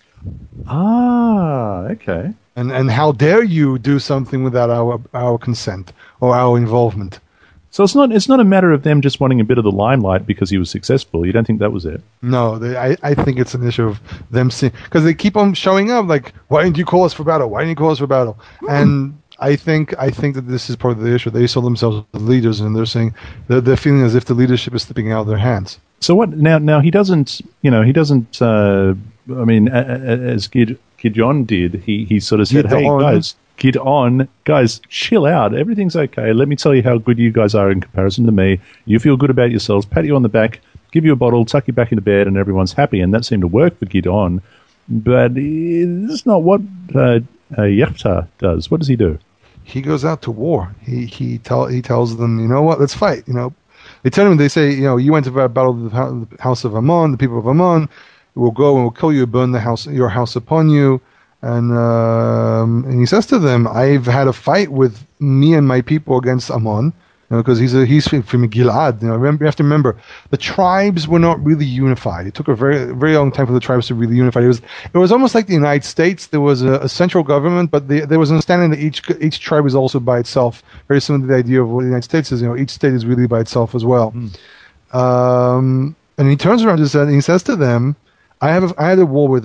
Ah, okay. And how dare you do something without our consent or our involvement? So it's not a matter of them just wanting a bit of the limelight because he was successful. You don't think that was it? No, I think it's an issue of them seeing, because they keep on showing up like, why didn't you call us for battle? Why didn't you call us for battle? And I think that this is part of the issue. They saw themselves as leaders, and they're saying they're feeling as if the leadership is slipping out of their hands. So what now? He doesn't. I mean, as Gideon did, he sort of said, "Hey guys, chill out. Everything's okay. Let me tell you how good you guys are in comparison to me. You feel good about yourselves. Pat you on the back, give you a bottle, tuck you back into bed, and everyone's happy." And that seemed to work for Gideon. But it's not what Yephthah does. What does he do? He goes out to war. He tells them, you know what? Let's fight. They tell him. They say, you went to battle the house of Ammon, the people of Ammon. We'll go and we'll kill you, burn your house upon you. And he says to them, I've had a fight with me and my people against Ammon, because he's from Gilad. You have to remember, the tribes were not really unified. It took a very, very long time for the tribes to really unify. It was almost like the United States. There was a central government, but there was an understanding that each tribe is also by itself. Very similar to the idea of what the United States is. Each state is really by itself as well. And he turns around and he says to them, I had a war with them.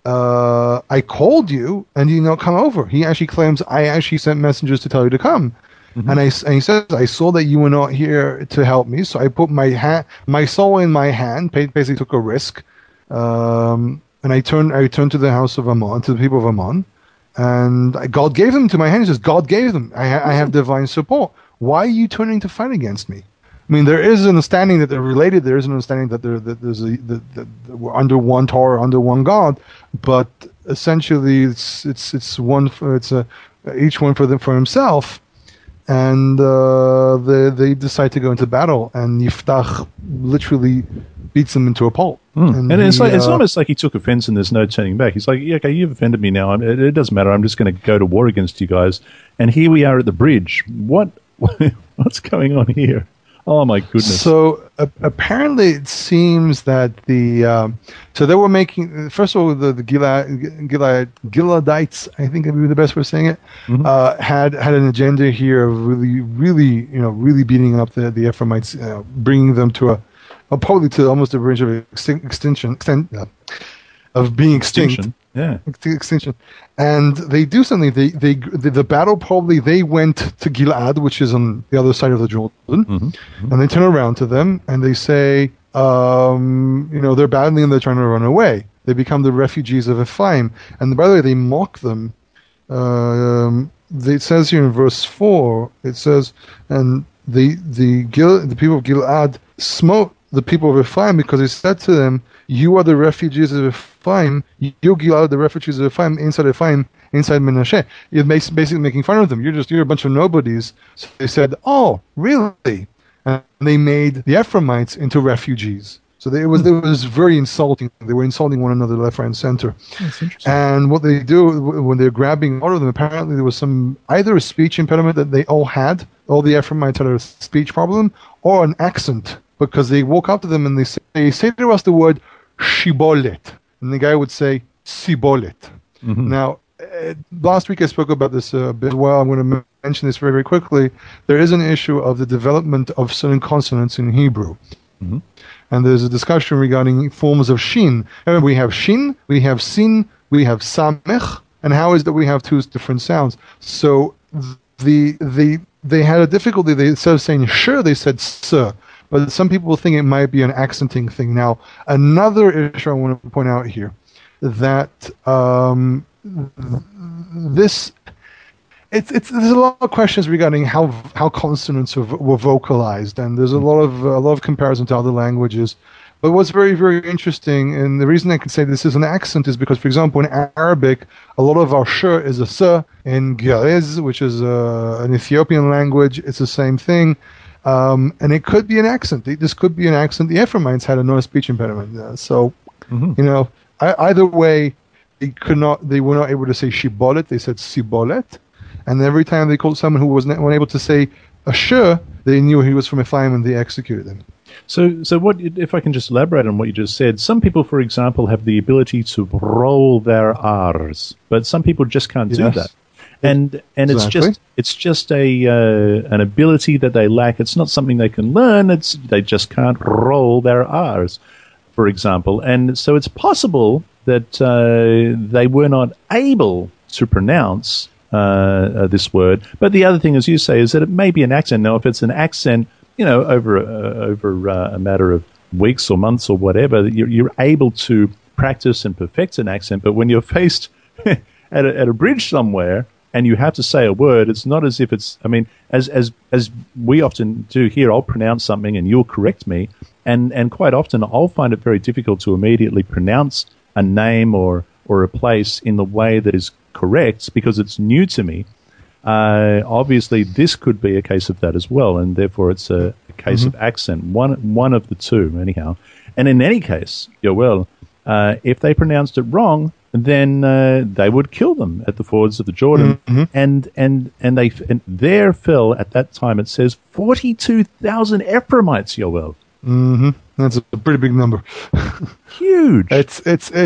I called you and you not come over. He actually claims I actually sent messengers to tell you to come. And he says, I saw that you were not here to help me, so I put my soul in my hand, basically took a risk, and I turned to the house of Ammon, to the people of Ammon, and God gave them to my hand. He says, God gave them. I have divine support. Why are you turning to fight against me? I mean, there is an understanding that they're related. There is an understanding that we're under one Torah, under one God, but essentially it's each one for himself. And they decide to go into battle, and Yiftach literally beats them into a pulp. And it's almost like he took offense and there's no turning back. He's like, yeah, okay, you've offended me now. It doesn't matter. I'm just going to go to war against you guys. And here we are at the bridge. What's going on here? Oh, my goodness. So apparently it seems that so they were making, first of all, the Giladites, I think would be the best way of saying it, had an agenda here of really beating up the Ephraimites, bringing them to probably to almost the verge of extinction, of being extinct. Yeah. Extinction. And they do something. The battle probably, they went to Gilad, which is on the other side of the Jordan, and they turn around to them and they say, they're battling and they're trying to run away. They become the refugees of Ephraim. And by the way, they mock them. It says here in verse 4, it says, and the people of Gilad smote the people of Ephraim because he said to them, you are the refugees of Ephraim. You Gilad, the refugees of Ephraim, inside Menashe. You're basically making fun of them. You're a bunch of nobodies. So they said, oh, really? And they made the Ephraimites into refugees. So it was very insulting. They were insulting one another left, right, and center. That's interesting. And what they do when they're grabbing all of them, apparently there was either a speech impediment that they all had. All the Ephraimites had a speech problem, or an accent, because they walk up to them and they say to us the word shibolet, and the guy would say sibolet. Now, last week I spoke about this a bit. Well, I'm going to mention this very, very quickly. There is an issue of the development of certain consonants in Hebrew. And there's a discussion regarding forms of shin. Remember, we have shin, we have sin, we have samech, and how is that we have two different sounds? So they had a difficulty. Instead of saying sure, they said sir. But some people think it might be an accenting thing. Now, another issue I want to point out here, that there's a lot of questions regarding how consonants were vocalized, and there's a lot of comparison to other languages. But what's very, very interesting, and the reason I can say this is an accent is because, for example, in Arabic, a lot of our sh is a s. In Ge'ez, which is an Ethiopian language, it's the same thing. And it could be an accent. This could be an accent. The Ephraimites had a no speech impediment. Either way, they were not able to say shibolet. They said sibolet. And every time they called someone who was unable to say a sh, they knew he was from Ephraim and they executed him. So what, if I can just elaborate on what you just said, some people, for example, have the ability to roll their R's, but some people just can't do that. And exactly. it's just an ability that they lack. It's not something they can learn. They just can't roll their R's, for example. And so it's possible that they were not able to pronounce this word. But the other thing, as you say, is that it may be an accent. Now, if it's an accent, over a matter of weeks or months or whatever, you're able to practice and perfect an accent. But when you're faced at a bridge somewhere, and you have to say a word, it's not as if it's, as we often do here, I'll pronounce something and you'll correct me, and quite often I'll find it very difficult to immediately pronounce a name or a place in the way that is correct because it's new to me. Obviously, this could be a case of that as well, and therefore it's a case of accent, one of the two, anyhow. And in any case, Yoel, if they pronounced it wrong, then they would kill them at the fords of the Jordan. And there fell at that time, it says, 42,000 Ephraimites, Yoel. That's a pretty big number. Huge. It's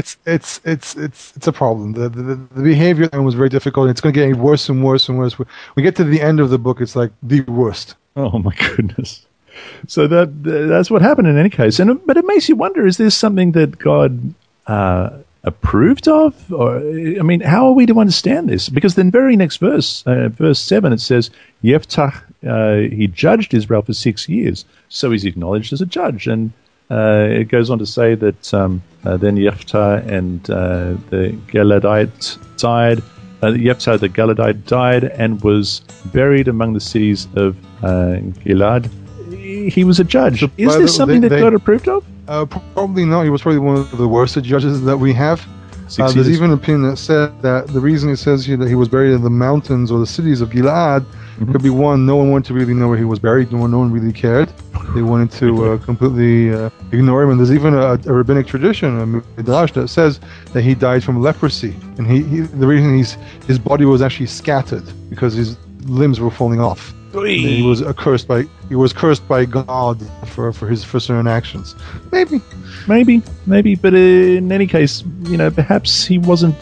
a problem. The behavior was very difficult. It's going to get worse and worse and worse. We get to the end of the book, it's like the worst. Oh my goodness. So that's what happened in any case. But it makes you wonder: is there something that God approved of? Or, I mean, how are we to understand this? Because the very next verse, verse 7, it says, Yeftach, he judged Israel for 6 years. So he's acknowledged as a judge. And it goes on to say that then Yeftah and the Gileadite died. Yeftah the Gileadite died and was buried among the cities of Gilad. He was a judge. So, is this something that God approved of? Probably not. He was probably one of the worst judges that we have. There's even an opinion that said that the reason it says here that he was buried in the mountains or the cities of Gilad could be one, no one wanted to really know where he was buried. No one really cared. They wanted to completely ignore him. And there's even a rabbinic tradition, a midrash, that says that he died from leprosy. And the reason his body was actually scattered because his limbs were falling off. He was cursed by God for his certain actions. Maybe. But in any case, perhaps he wasn't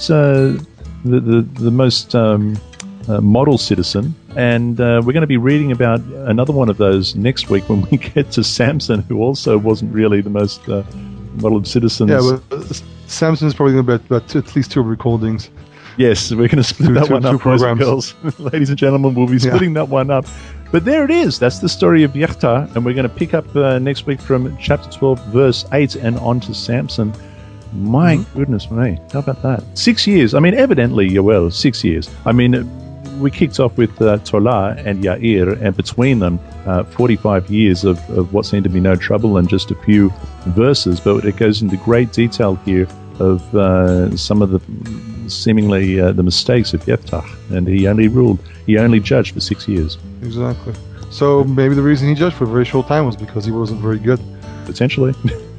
the most model citizen. And we're going to be reading about another one of those next week when we get to Samson, who also wasn't really the most model citizens. Yeah, but Samson is probably going to be about at least 2 recordings. Yes, we're going to split that one up, boys and girls. Ladies and gentlemen, we'll be splitting that one up. But there it is. That's the story of Yeftah, and we're going to pick up next week from chapter 12, verse 8, and on to Samson. My goodness me, how about that? 6 years. I mean, evidently, Yoel, 6 years. I mean, we kicked off with Tola and Yair, and between them, 45 years of what seemed to be no trouble and just a few verses, but it goes into great detail here of some of the seemingly the mistakes of Yeftah, and he only judged for 6 years. Exactly. So maybe the reason he judged for a very short time was because he wasn't very good. Potentially.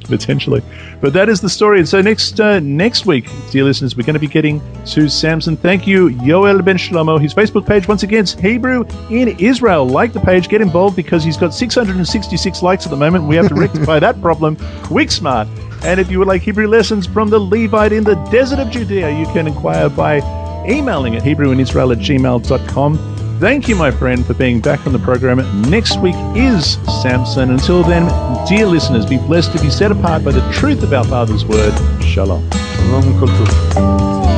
But that is the story. And so next week, dear listeners, we're going to be getting to Samson. Thank you, Yoel Ben Shlomo. His Facebook page, once again, is Hebrew in Israel. Like the page, get involved, because he's got 666 likes at the moment. We have to rectify that problem quick smart. And if you would like Hebrew lessons from the Levite in the desert of Judea, you can inquire by emailing at hebrewinisrael@gmail.com. Thank you, my friend, for being back on the program. Next week is Samson. Until then, dear listeners, be blessed to be set apart by the truth of our Father's word. Shalom. Shalom.